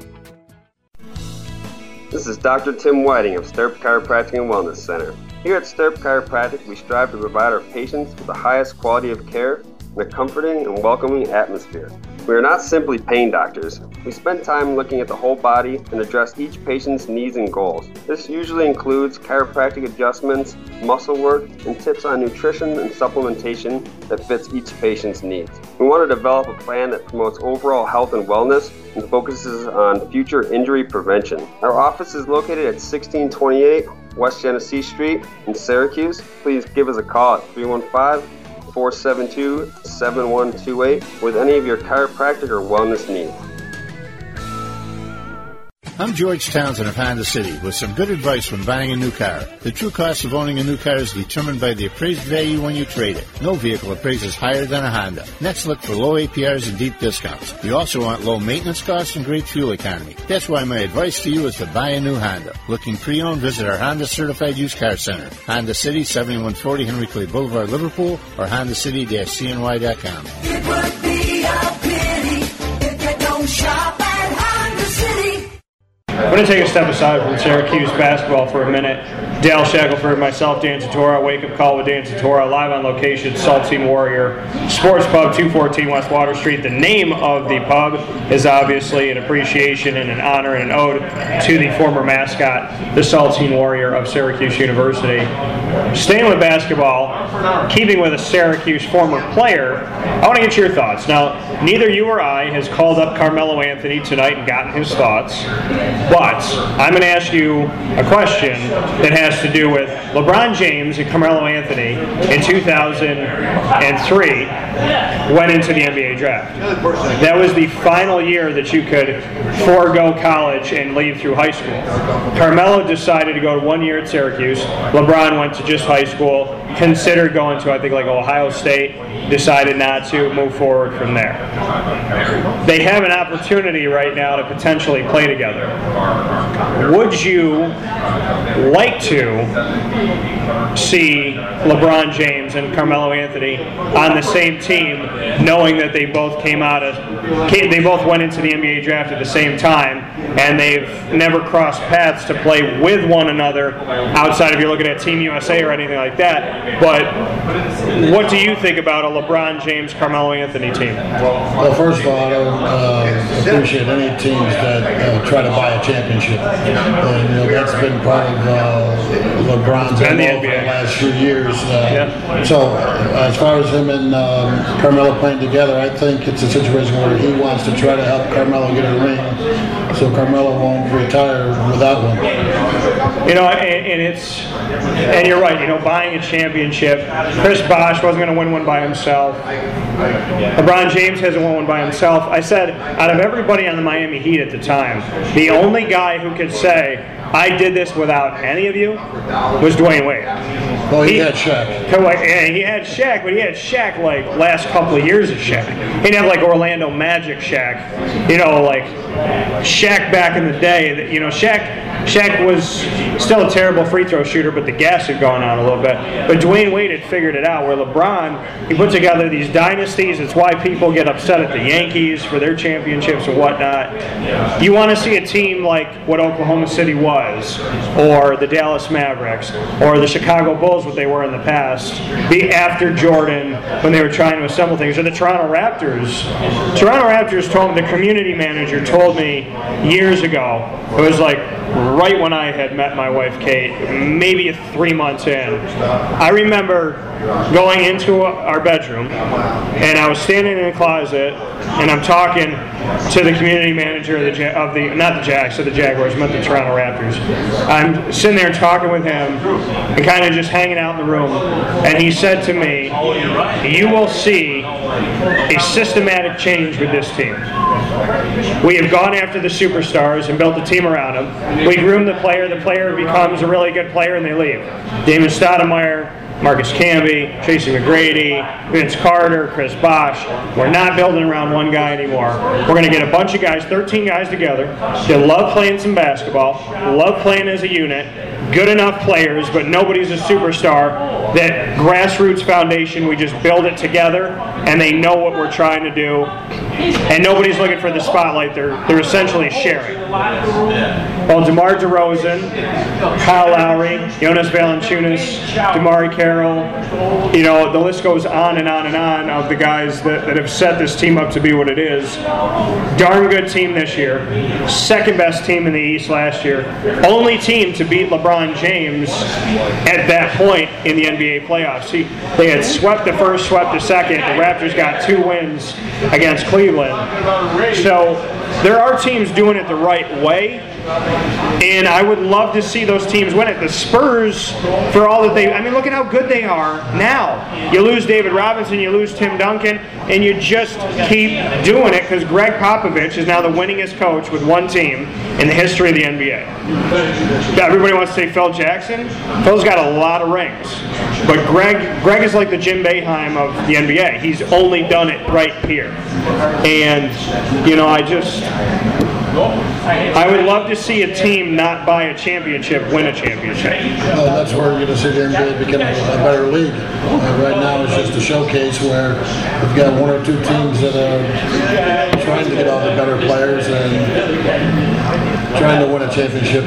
This is Doctor Tim Whiting of Stirp Chiropractic and Wellness Center. Here at Stirp Chiropractic, we strive to provide our patients with the highest quality of care in a comforting and welcoming atmosphere. We are not simply pain doctors. We spend time looking at the whole body and address each patient's needs and goals. This usually includes chiropractic adjustments, muscle work, and tips on nutrition and supplementation that fits each patient's needs. We want to develop a plan that promotes overall health and wellness and focuses on future injury prevention. Our office is located at sixteen twenty-eight West Genesee Street in Syracuse. Please give us a call at three one five, four seven two, seven one two eight with any of your chiropractic or wellness needs. I'm George Townsend of Honda City with some good advice when buying a new car. The true cost of owning a new car is determined by the appraised value when you trade it. No vehicle appraises higher than a Honda. Next, look for low A P Rs and deep discounts. You also want low maintenance costs and great fuel economy. That's why my advice to you is to buy a new Honda. Looking pre-owned, visit our Honda Certified Used Car Center. Honda City, seventy-one forty Henry Clay Boulevard, Liverpool, or honda city dash c n y dot com. It would be a pity if you don't shop at Honda City. I'm going to take a step aside from Syracuse basketball for a minute. Dale Shackelford, myself, Dan Tortora, Wake Up Call with Dan Tortora, live on location, Saltine Warrior Sports Pub, two fourteen West Water Street. The name of the pub is obviously an appreciation and an honor and an ode to the former mascot, the Saltine Warrior of Syracuse University. Staying with basketball, keeping with a Syracuse former player, I want to get your thoughts. Now, neither you or I has called up Carmelo Anthony tonight and gotten his thoughts, but I'm going to ask you a question that has to do with LeBron James and Carmelo Anthony in two thousand three went into the N B A draft. That was the final year that you could forego college and leave through high school. Carmelo decided to go one year at Syracuse. LeBron went to just high school, considered going to, I think, like Ohio State, decided not to, move forward from there. They have an opportunity right now to potentially play together. Would you like to see LeBron James and Carmelo Anthony on the same team, knowing that they both came out of, they both went into the N B A draft at the same time, and they've never crossed paths to play with one another outside of you're looking at Team U S A or anything like that? But what do you think about a LeBron James Carmelo Anthony team? Well, first of all, I don't uh, appreciate any teams that uh, try to buy a championship. And, you know, that's been part of uh, LeBron's M O for the last few years. Uh, yeah. So, uh, as far as him and um, Carmelo playing together, I think it's a situation where he wants to try to help Carmelo get a ring, so Carmelo won't retire without one. You know, and, and it's, and you're right. You know, buying a championship. Chris Bosh wasn't going to win one by himself. LeBron James hasn't won one by himself. I said, out of everybody on the Miami Heat at the time, the only guy who could say, I did this without any of you, was Dwayne Wade. Well, he, he had Shaq. Yeah, he had Shaq, but he had Shaq like last couple of years of Shaq. He didn't have like Orlando Magic Shaq. You know, like Shaq back in the day. You know, Shaq Shaq was still a terrible free throw shooter, but the gas had gone out a little bit. But Dwayne Wade had figured it out, where LeBron, he put together these dynasties. It's why people get upset at the Yankees for their championships and whatnot. You want to see a team like what Oklahoma City was, or the Dallas Mavericks, or the Chicago Bulls, what they were in the past, be after Jordan when they were trying to assemble things, or the Toronto Raptors. Toronto Raptors told me, the community manager told me years ago, it was like right when I had met my wife, Kate, maybe three months in, I remember going into our bedroom, and I was standing in the closet, and I'm talking to the community manager of the, of the not the Jacks, of the Jaguars, I meant the Toronto Raptors. I'm sitting there talking with him and kind of just hanging out in the room, and he said to me, "You will see a systematic change with this team. We have gone after the superstars and built a team around them. We groom the player. The player becomes a really good player, and they leave. Damon Stoudemire, Marcus Camby, Tracy McGrady, Vince Carter, Chris Bosh. We're not building around one guy anymore. We're going to get a bunch of guys, thirteen guys together, that love playing some basketball, love playing as a unit, good enough players, but nobody's a superstar. That grassroots foundation, we just build it together, and they know what we're trying to do, and nobody's looking for the spotlight. They're they're essentially sharing." Well, DeMar DeRozan, Kyle Lowry, Jonas Valanciunas, DeMari Carroll, you know, the list goes on and on and on of the guys that, that have set this team up to be what it is. Darn good team this year. Second best team in the East last year. Only team to beat LeBron James at that point in the N B A playoffs. He, they had swept the first, swept the second. The Raptors got two wins against Cleveland. So there are teams doing it the right way, and I would love to see those teams win it. The Spurs, for all that they, I mean, look at how good they are now. You lose David Robinson, you lose Tim Duncan, and you just keep doing it because Greg Popovich is now the winningest coach with one team in the history of the N B A. Everybody wants to say Phil Jackson. Phil's got a lot of rings, but Greg, Greg is like the Jim Boeheim of the N B A. He's only done it right here, and you know, I just. I would love to see a team not buy a championship win a championship. Well, that's where you're going to see the N B A become a better league. Uh, right now it's just a showcase where we've got one or two teams that are trying to get all the better players and trying to win a championship.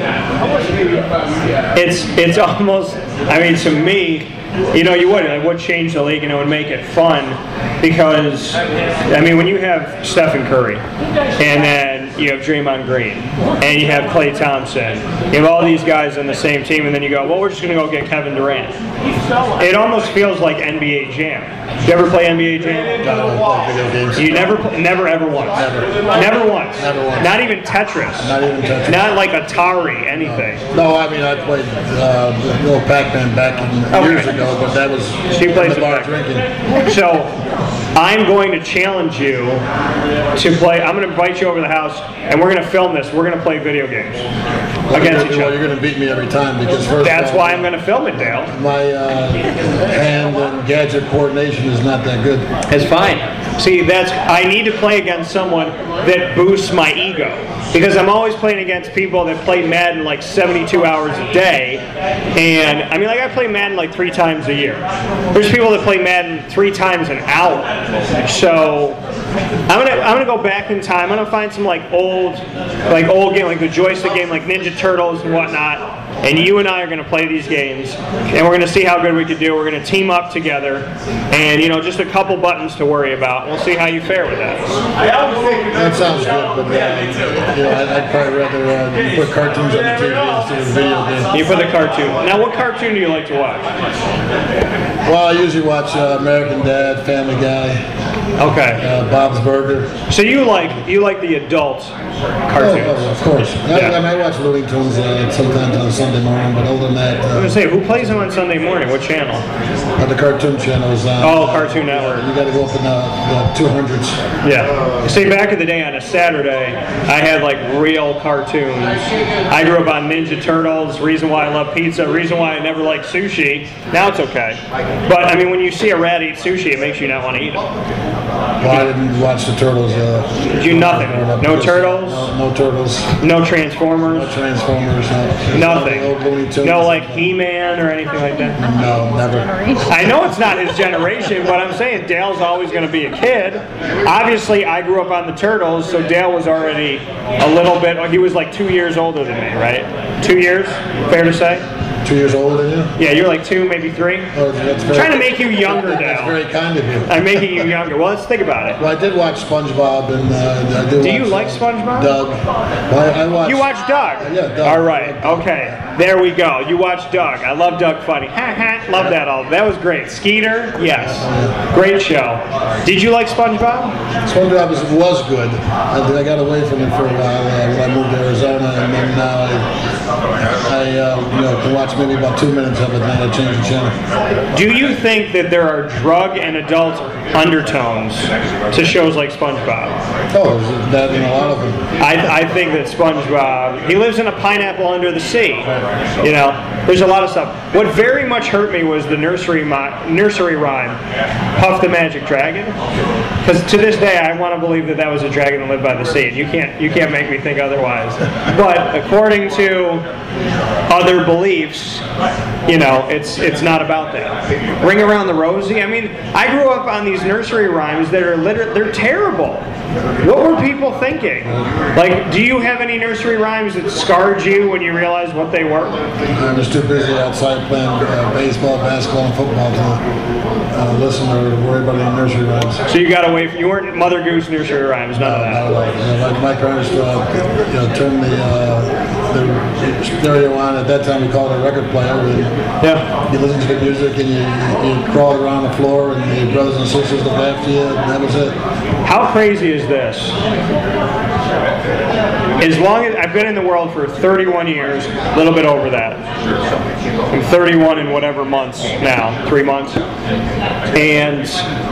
It's it's almost, I mean, to me, you know, you would. It would change the league and it would make it fun because, I mean, when you have Stephen Curry and then you have Draymond Green and you have Klay Thompson, you have all these guys on the same team, and then you go, well, we're just going to go get Kevin Durant. It almost feels like N B A Jam. Did you ever play N B A Jam? No, I play video games. You never, never ever once? Never. Never once? Never once. Not even Tetris? Not even Tetris. Not like Atari, anything? No, no I mean, I played uh, little Pac-Man back in, okay. years ago, but that was she plays the bar drinking. So I'm going to challenge you to play. I'm going to invite you over to the house, and we're going to film this. We're going to play video games well, against you're, each well, other. You're going to beat me every time because first. That's all, why I'm going to film it, Dale. My uh, hand and gadget coordination is not that good. It's fine. See, that's I need to play against someone that boosts my ego because I'm always playing against people that play Madden like seventy-two hours a day, and I mean, like I play Madden like three times a year. There's people that play Madden three times an hour. So I'm gonna I'm gonna go back in time. I'm gonna find some like old like old game like the joystick game like Ninja Turtles and whatnot. And you and I are going to play these games, and we're going to see how good we can do. We're going to team up together, and you know, just a couple buttons to worry about. We'll see how you fare with that. That sounds good, but uh, you know, I'd, I'd probably rather uh, put cartoons on the T V instead of video games. You put the cartoon. Now, what cartoon do you like to watch? Well, I usually watch uh, American Dad, Family Guy. Okay. Uh, Bob's Burger. So you like you like the adult cartoons? Oh, oh, of course. Yeah. I, I, mean, I watch Looney Tunes uh, sometimes on Sunday morning, but other than that, uh, I was gonna say, who plays them on Sunday morning? What channel? Uh, the Cartoon Channels. Uh, oh, Cartoon Network. You got to go up in the, the two hundreds. Yeah. See, back in the day on a Saturday, I had like real cartoons. I grew up on Ninja Turtles. Reason why I love pizza. Reason why I never liked sushi. Now it's okay. But I mean, when you see a rat eat sushi, it makes you not want to eat it. Well, I didn't watch the Turtles. Uh, Did you nothing? No Turtles? No, no Turtles. No Transformers? No Transformers. No. Nothing? No, Looney Tunes. No like He-Man or anything like that? No, never. I know it's not his generation, but I'm saying Dale's always going to be a kid. Obviously, I grew up on the Turtles, so Dale was already a little bit, he was like two years older than me, right? Two years? Fair to say? two years older than you? Yeah, you're like two, maybe three. Oh, that's very, trying to make you younger, Dale. That's very kind of you. I'm making you younger. Well, let's think about it. Well, I did watch SpongeBob, and uh, I do. Do watch, you like uh, SpongeBob? Doug. Well, I, I watched. You watch Doug? Uh, yeah, Doug. All right. Okay. There we go. You watch Doug. I love Doug Funny. Ha ha. Love that all. That was great. Skeeter? Yes. Great show. Did you like SpongeBob? SpongeBob was, was good. I, I got away from it for a while uh, when I moved to Arizona, and then now I, I uh, you know, can watch maybe about two minutes of it, and then I change the channel. Do you think that there are drug and adult undertones to shows like SpongeBob? Oh, there's that in a lot of them. I, I think that SpongeBob, he lives in a pineapple under the sea. You know, there's a lot of stuff. What very much hurt me was the nursery mi- nursery rhyme, Puff the Magic Dragon. Because to this day, I want to believe that that was a dragon that lived by the sea. And you can't, you can't make me think otherwise. But according to other beliefs, you know, it's it's not about that. Ring Around the Rosie. I mean, I grew up on these nursery rhymes that are literally, they're terrible. What were people thinking? Like, do you have any nursery rhymes that scarred you when you realized what they were? I was too busy outside playing uh, baseball, basketball, and football to uh, listen or worry about any nursery rhymes. So you got away from, you weren't Mother Goose nursery rhymes, none of that. No, no, no. Like my parents, uh, you know, turned the uh, the stereo on. At that time, we called it a record player. And yeah. You listen to the music and you, you crawled around the floor, and your brothers and sisters looked after you, and that was it. How crazy is this? As long as I've been in the world for thirty-one years, a little bit over that. I'm thirty-one in whatever months now, three months. And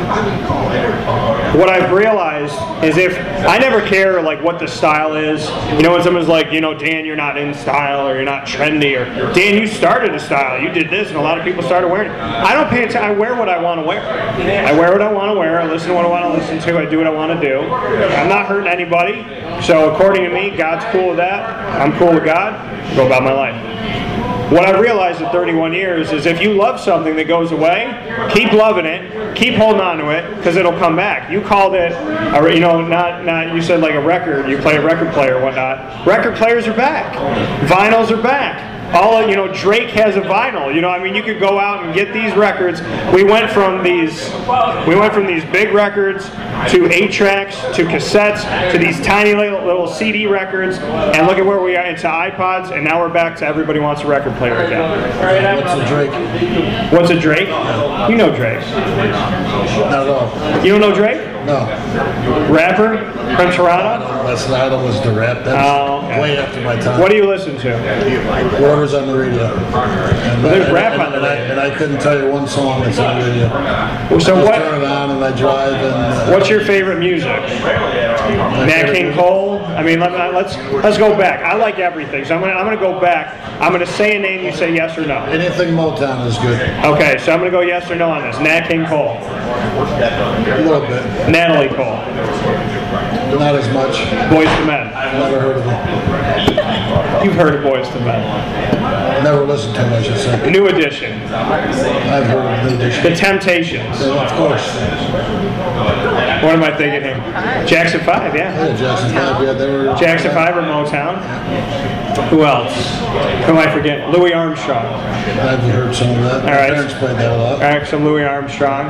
what I've realized is if I never care like what the style is, you know, when someone's like, you know, Dan, you're not in style, or you're not trendy, or Dan, you started a style, you did this, and a lot of people started wearing it. I don't pay attention. I wear what I want to wear. I wear what I want to wear. I listen to what I want to listen to. I do what I want to do. I'm not hurting anybody. So according to me, God's cool with that. I'm cool with God. Go about my life. What I realized at thirty-one years is if you love something that goes away, keep loving it, keep holding on to it, because it'll come back. You called it, a, you know, not not you said like a record. You play a record player or whatnot. Record players are back. Vinyls are back. All, you know, Drake has a vinyl. You know, I mean, you could go out and get these records. We went from these, we went from these big records to eight tracks to cassettes to these tiny little, little C D records, and look at where we are into iPods, and now we're back to everybody wants a record player again. What's a Drake? What's a Drake? You know Drake. Not at all. You don't know Drake? No. Rapper from Toronto? That's I don't listen to rap. That's oh, okay. way after my time. What do you listen to? Whatever's on the radio. And, well, there's and, rap and, on the and radio. I, and I couldn't tell you one song that's on the radio. So I what? Turn it on and I drive. And uh, what's your favorite music? Nat King Cole. I mean, let, let's let's go back. I like everything, so I'm gonna I'm gonna go back. I'm gonna say a name. You say yes or no. Anything Motown is good. Okay, so I'm gonna go yes or no on this. Nat King Cole. A little bit. Natalie Cole. Not as much. Boys to Men. Never heard of them. You've heard of Boys to Men. Never listened to them, I should say. New Edition. I've heard of New Edition. The Temptations. Yeah, of course. What am I thinking here? Jackson five, yeah. Yeah, Jackson five, yeah. They were, Jackson five or Motown. Who else? Who am I forgetting? Louis Armstrong. I've heard some of that. All My right. parents played that a lot. All right, some Louis Armstrong.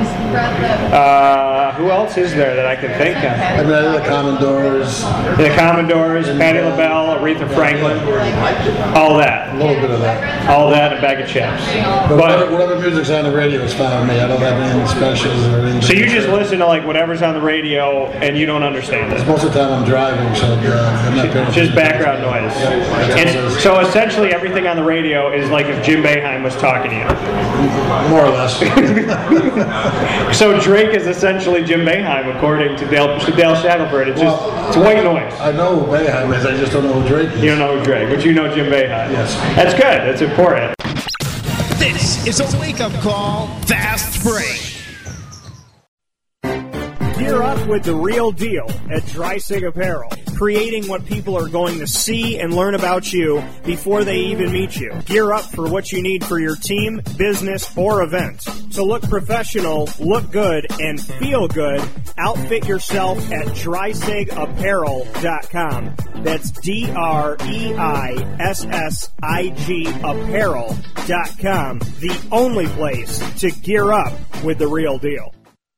Uh, who else is there that I can think of? I mean, I know the Commodores. The Commodores, Patti LaBelle, Aretha Franklin, all that. A little bit of that. All that, and a bag of chips. But, But whatever, whatever music's on the radio is fine with me. I don't have any specials or anything. so you just listen to like whatever's on the radio, and you don't understand it. Most of the time I'm driving, so uh, I'm not paying attention. Just background noise. Yeah, And so essentially everything on the radio is like if Jim Boeheim was talking to you. More or less. So Drake is essentially Jim Boeheim, according to Dale, to Dale Shackelford. It's just Well, it's white noise. I know who Boeheim is, I just don't know who Drake is. You don't know who Drake, but you know Jim Boeheim. Yes. That's good. That's important. This is a wake-up call fast break. Gear up with the real deal at Dreisig Apparel, creating what people are going to see and learn about you before they even meet you. Gear up for what you need for your team, business, or event. To look professional, look good, and feel good, outfit yourself at dreisig apparel dot com. That's D R E I S S I G apparel dot com. The only place to gear up with the real deal.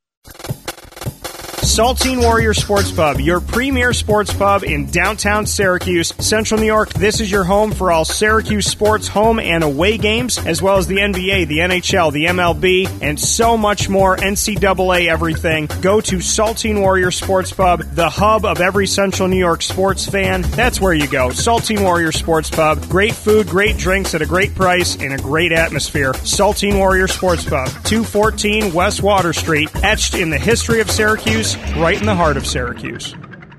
Saltine Warrior Sports Pub, your premier sports pub in downtown Syracuse, Central New York. This is your home for all Syracuse sports home and away games, as well as the N B A, the N H L, the M L B, and so much more, N C double A everything. Go to Saltine Warrior Sports Pub, the hub of every Central New York sports fan. That's where you go. Saltine Warrior Sports Pub. Great food, great drinks at a great price, and a great atmosphere. Saltine Warrior Sports Pub, two fourteen West Water Street, etched in the history of Syracuse, right in the heart of Syracuse.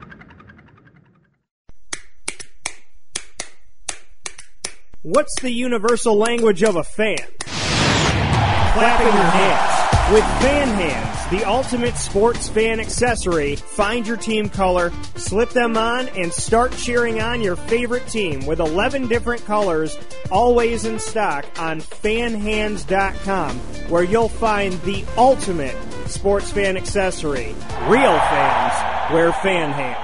What's the universal language of a fan? Clapping your hands. With Fan Hands, the ultimate sports fan accessory, find your team color, slip them on, and start cheering on your favorite team with eleven different colors, always in stock on fan hands dot com, where you'll find the ultimate sports fan accessory. Real fans wear Fan Hands.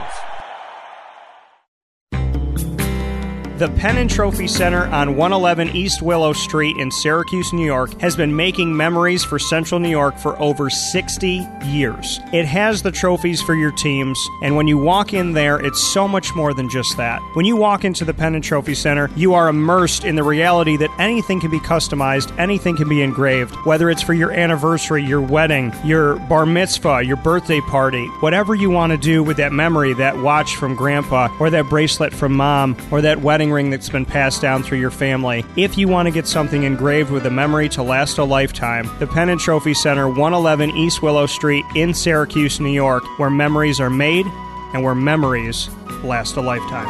The Penn and Trophy Center on one eleven East Willow Street in Syracuse, New York, has been making memories for Central New York for over sixty years. It has the trophies for your teams, and when you walk in there, it's so much more than just that. When you walk into the Penn and Trophy Center, you are immersed in the reality that anything can be customized, anything can be engraved, whether it's for your anniversary, your wedding, your bar mitzvah, your birthday party, whatever you want to do with that memory, that watch from grandpa, or that bracelet from mom, or that wedding ring that's been passed down through your family. If you want to get something engraved with a memory to last a lifetime, the Penn and Trophy Center, one eleven East Willow Street in Syracuse, New York, where memories are made and where memories last a lifetime.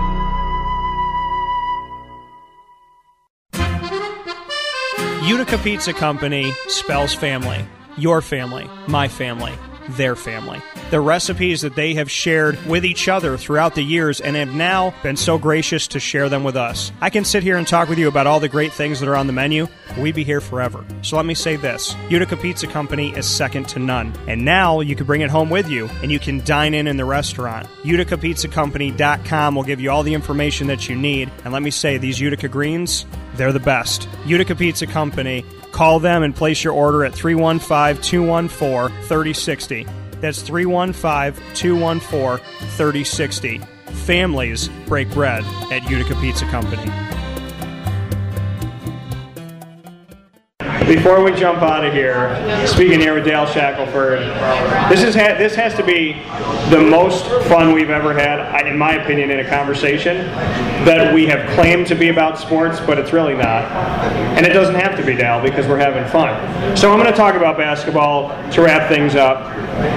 Utica Pizza Company spells family. Your family, my family, their family. The recipes that they have shared with each other throughout the years and have now been so gracious to share them with us. I can sit here and talk with you about all the great things that are on the menu. We'd be here forever. So let me say this. Utica Pizza Company is second to none. And now you can bring it home with you and you can dine in in the restaurant. Utica Pizza Company dot com will give you all the information that you need. And let me say, these Utica greens, they're the best. Utica Pizza Company. Call them and place your order at three one five, two one four, three oh six oh. That's three one five, two one four, three oh six oh. Families break bread at Utica Pizza Company. Before we jump out of here, speaking here with Dale Shackelford, this is ha- this has to be the most fun we've ever had, in my opinion, in a conversation that we have claimed to be about sports, but it's really not. And it doesn't have to be, Dale, because we're having fun. So I'm going to talk about basketball to wrap things up.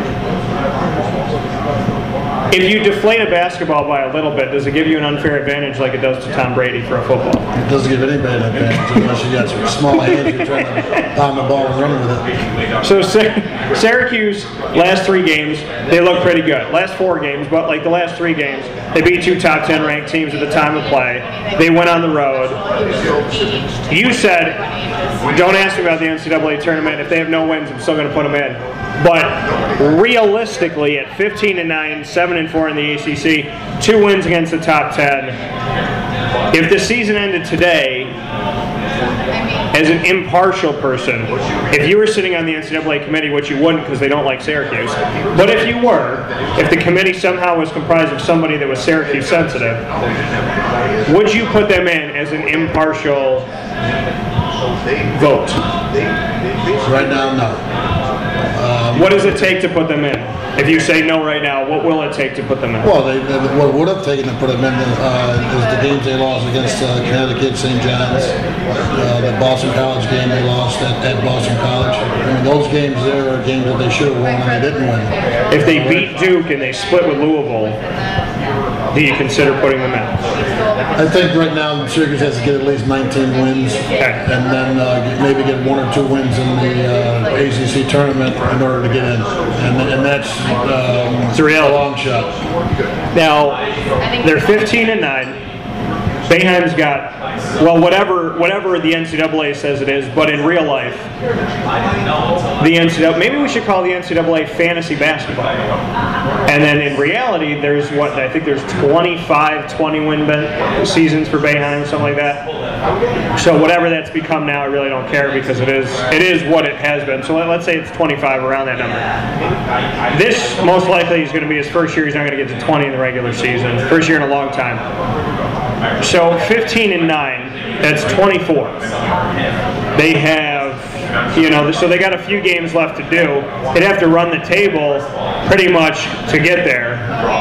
If you deflate a basketball by a little bit, does it give you an unfair advantage like it does to Tom Brady for a football? It doesn't give anybody an advantage unless you got some small hands you're trying to pound the ball and run with it. So Syracuse, last three games, they look pretty good. Last four games, but like the last three games, they beat two top ten ranked teams at the time of play. They went on the road. You said, don't ask me about the N C double A tournament. If they have no wins, I'm still going to put them in. But realistically, at fifteen and nine, seven and four in the A C C, two wins against the top ten. If the season ended today, as an impartial person, if you were sitting on the N C double A committee, which you wouldn't because they don't like Syracuse, but if you were, if the committee somehow was comprised of somebody that was Syracuse sensitive, would you put them in as an impartial vote? Right now, no. Um, what does it take to put them in? If you say no right now, what will it take to put them in? Well, they, they, what would have taken to put them in uh, is the games they lost against uh, Connecticut, Saint John's, uh, the Boston College game they lost at, at Boston College. I mean, those games there are games that they should have won and they didn't win. If they beat Duke and they split with Louisville, do you consider putting them in? I think right now Syracuse has to get at least nineteen wins, okay, and then uh, maybe get one or two wins in the uh, A C C tournament in order to get in, and, and that's um, it's a real long shot. Now they're fifteen and nine. Boeheim's got, well, whatever whatever the N C double A says it is, but in real life, the N C double A, maybe we should call the N C double A fantasy basketball. And then in reality, there's what, I think there's twenty-five, twenty win seasons for Boeheim, something like that. So whatever that's become now, I really don't care because it is it is what it has been. So let, let's say it's twenty-five, around that number. This most likely is going to be his first year. He's not going to get to twenty in the regular season. First year in a long time. So fifteen and nine, that's twenty-four. They have, you know, so they got a few games left to do. They'd have to run the table pretty much to get there.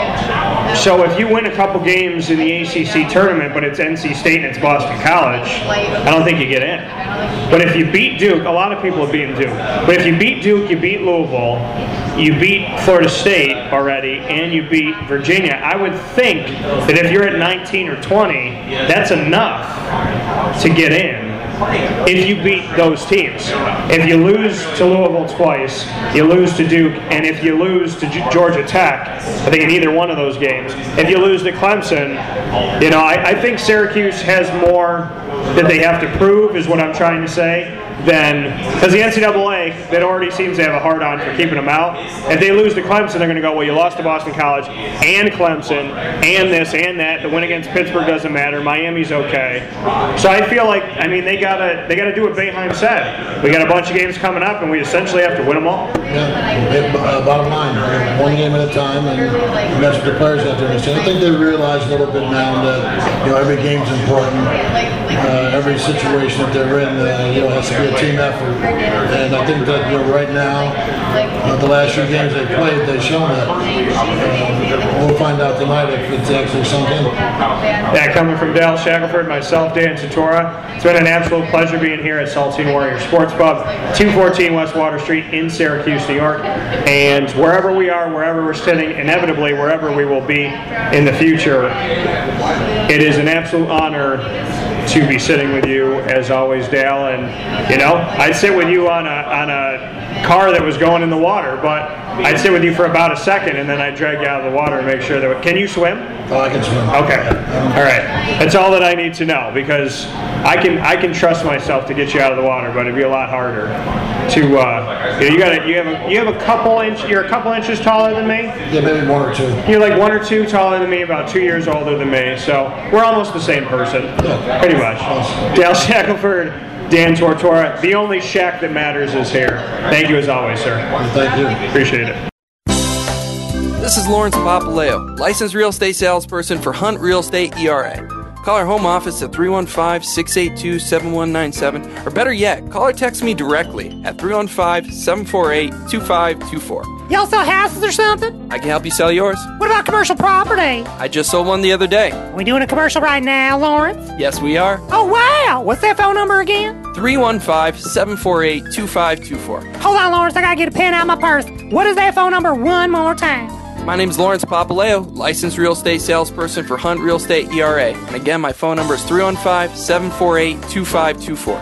So if you win a couple games in the A C C tournament, but it's N C State and it's Boston College, I don't think you get in. But if you beat Duke, a lot of people have beaten Duke. But if you beat Duke, you beat Louisville, you beat Florida State already, and you beat Virginia, I would think that if you're at nineteen or twenty, that's enough to get in. If you beat those teams. If you lose to Louisville twice, you lose to Duke, and if you lose to G- Georgia Tech, I think in either one of those games, if you lose to Clemson, you know, I, I think Syracuse has more that they have to prove, is what I'm trying to say, than, because the N C double A, that already seems to have a hard-on for keeping them out. If they lose to Clemson, they're going to go, well, you lost to Boston College and Clemson and this and that. The win against Pittsburgh doesn't matter. Miami's okay. So I feel like, I mean, they gotta they gotta do what Boeheim said. We got a bunch of games coming up, and we essentially have to win them all. Yeah, uh, bottom line, one game at a time, and that's what the players have to understand. I think they realize a little bit now that, you know, every game's important. Uh, every situation that they're in, uh, you know, has to be a team effort. And I think that, you know, right now, uh, the last few games they played, they've shown that. Uh, we'll find out tonight if it's actually sunk in. Yeah, coming from Dale Shackelford, myself, Dan Tortora, it's been an absolute pleasure being here at Saltine Warrior Sports Pub, two fourteen West Water Street in Syracuse, New York. And wherever we are, wherever we're sitting, inevitably wherever we will be in the future, it is an absolute honor to be sitting with you, as always, Dale. And, you know, I'd sit with you on a on a car that was going in the water, but I'd sit with you for about a second, and then I'd drag you out of the water and make sure that... Can you swim? Oh, I can swim. Okay. All right. That's all that I need to know, because I can I can trust myself to get you out of the water, but it'd be a lot harder to... Uh, you, know, you got you have a you have a couple inch. You're a couple inches taller than me. Yeah, maybe one or two. You're like one or two taller than me, about two years older than me. So we're almost the same person, yeah. Pretty much. Dale Shackelford, Dan Tortora. The only Shack that matters is here. Thank you as always, sir. Thank you. Appreciate it. This is Lawrence Papaleo, licensed real estate salesperson for Hunt Real Estate E R A. Call our home office at three one five, six eight two, seven one nine seven, or better yet, call or text me directly at three one five, seven four eight, two five two four. Y'all sell houses or something? I can help you sell yours. What about commercial property? I just sold one the other day. Are we doing a commercial right now, Lawrence? Yes, we are. Oh, wow. What's that phone number again? three one five, seven four eight, two five two four. Hold on, Lawrence. I gotta get a pen out of my purse. What is that phone number one more time? My name's Lawrence Papaleo, licensed real estate salesperson for Hunt Real Estate E R A. And again, my phone number is three one five, seven four eight, two five two four.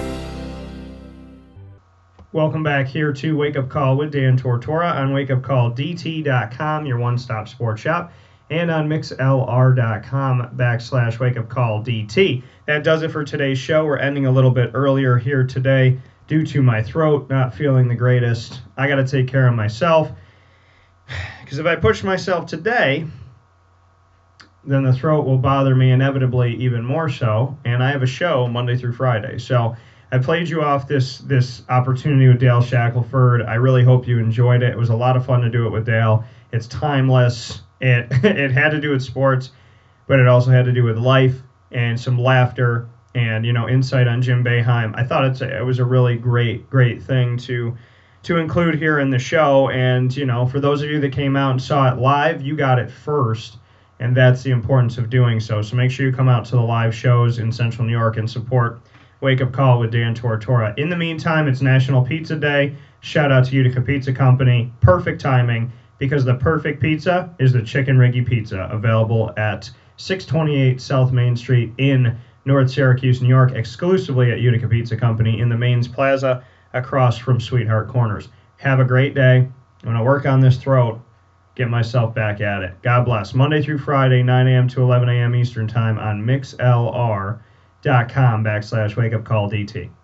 Welcome back here to Wake Up Call with Dan Tortora on wake up call d t dot com, your one-stop sports shop, and on mix l r dot com backslash wake up call d t. That does it for today's show. We're ending a little bit earlier here today due to my throat not feeling the greatest. I got to take care of myself, because if I push myself today, then the throat will bother me inevitably even more so, and I have a show Monday through Friday. So I played you off this this opportunity with Dale Shackelford. I really hope you enjoyed it. It was a lot of fun to do it with Dale. It's timeless. It it had to do with sports, but it also had to do with life and some laughter and, you know, insight on Jim Boeheim. I thought it's a, it was a really great, great thing to to include here in the show. And, you know, for those of you that came out and saw it live, you got it first, and that's the importance of doing so. So make sure you come out to the live shows in Central New York and support Wake Up Call with Dan Tortora. In the meantime, it's National Pizza Day. Shout out to Utica Pizza Company. Perfect timing, because the perfect pizza is the Chicken Riggy Pizza, available at six twenty-eight South Main Street in North Syracuse, New York, exclusively at Utica Pizza Company in the Mains Plaza across from Sweetheart Corners. Have a great day. I'm going to work on this throat, get myself back at it. God bless. Monday through Friday, nine a.m. to eleven a.m. Eastern Time on mixlr.com backslash wakeupcalldt.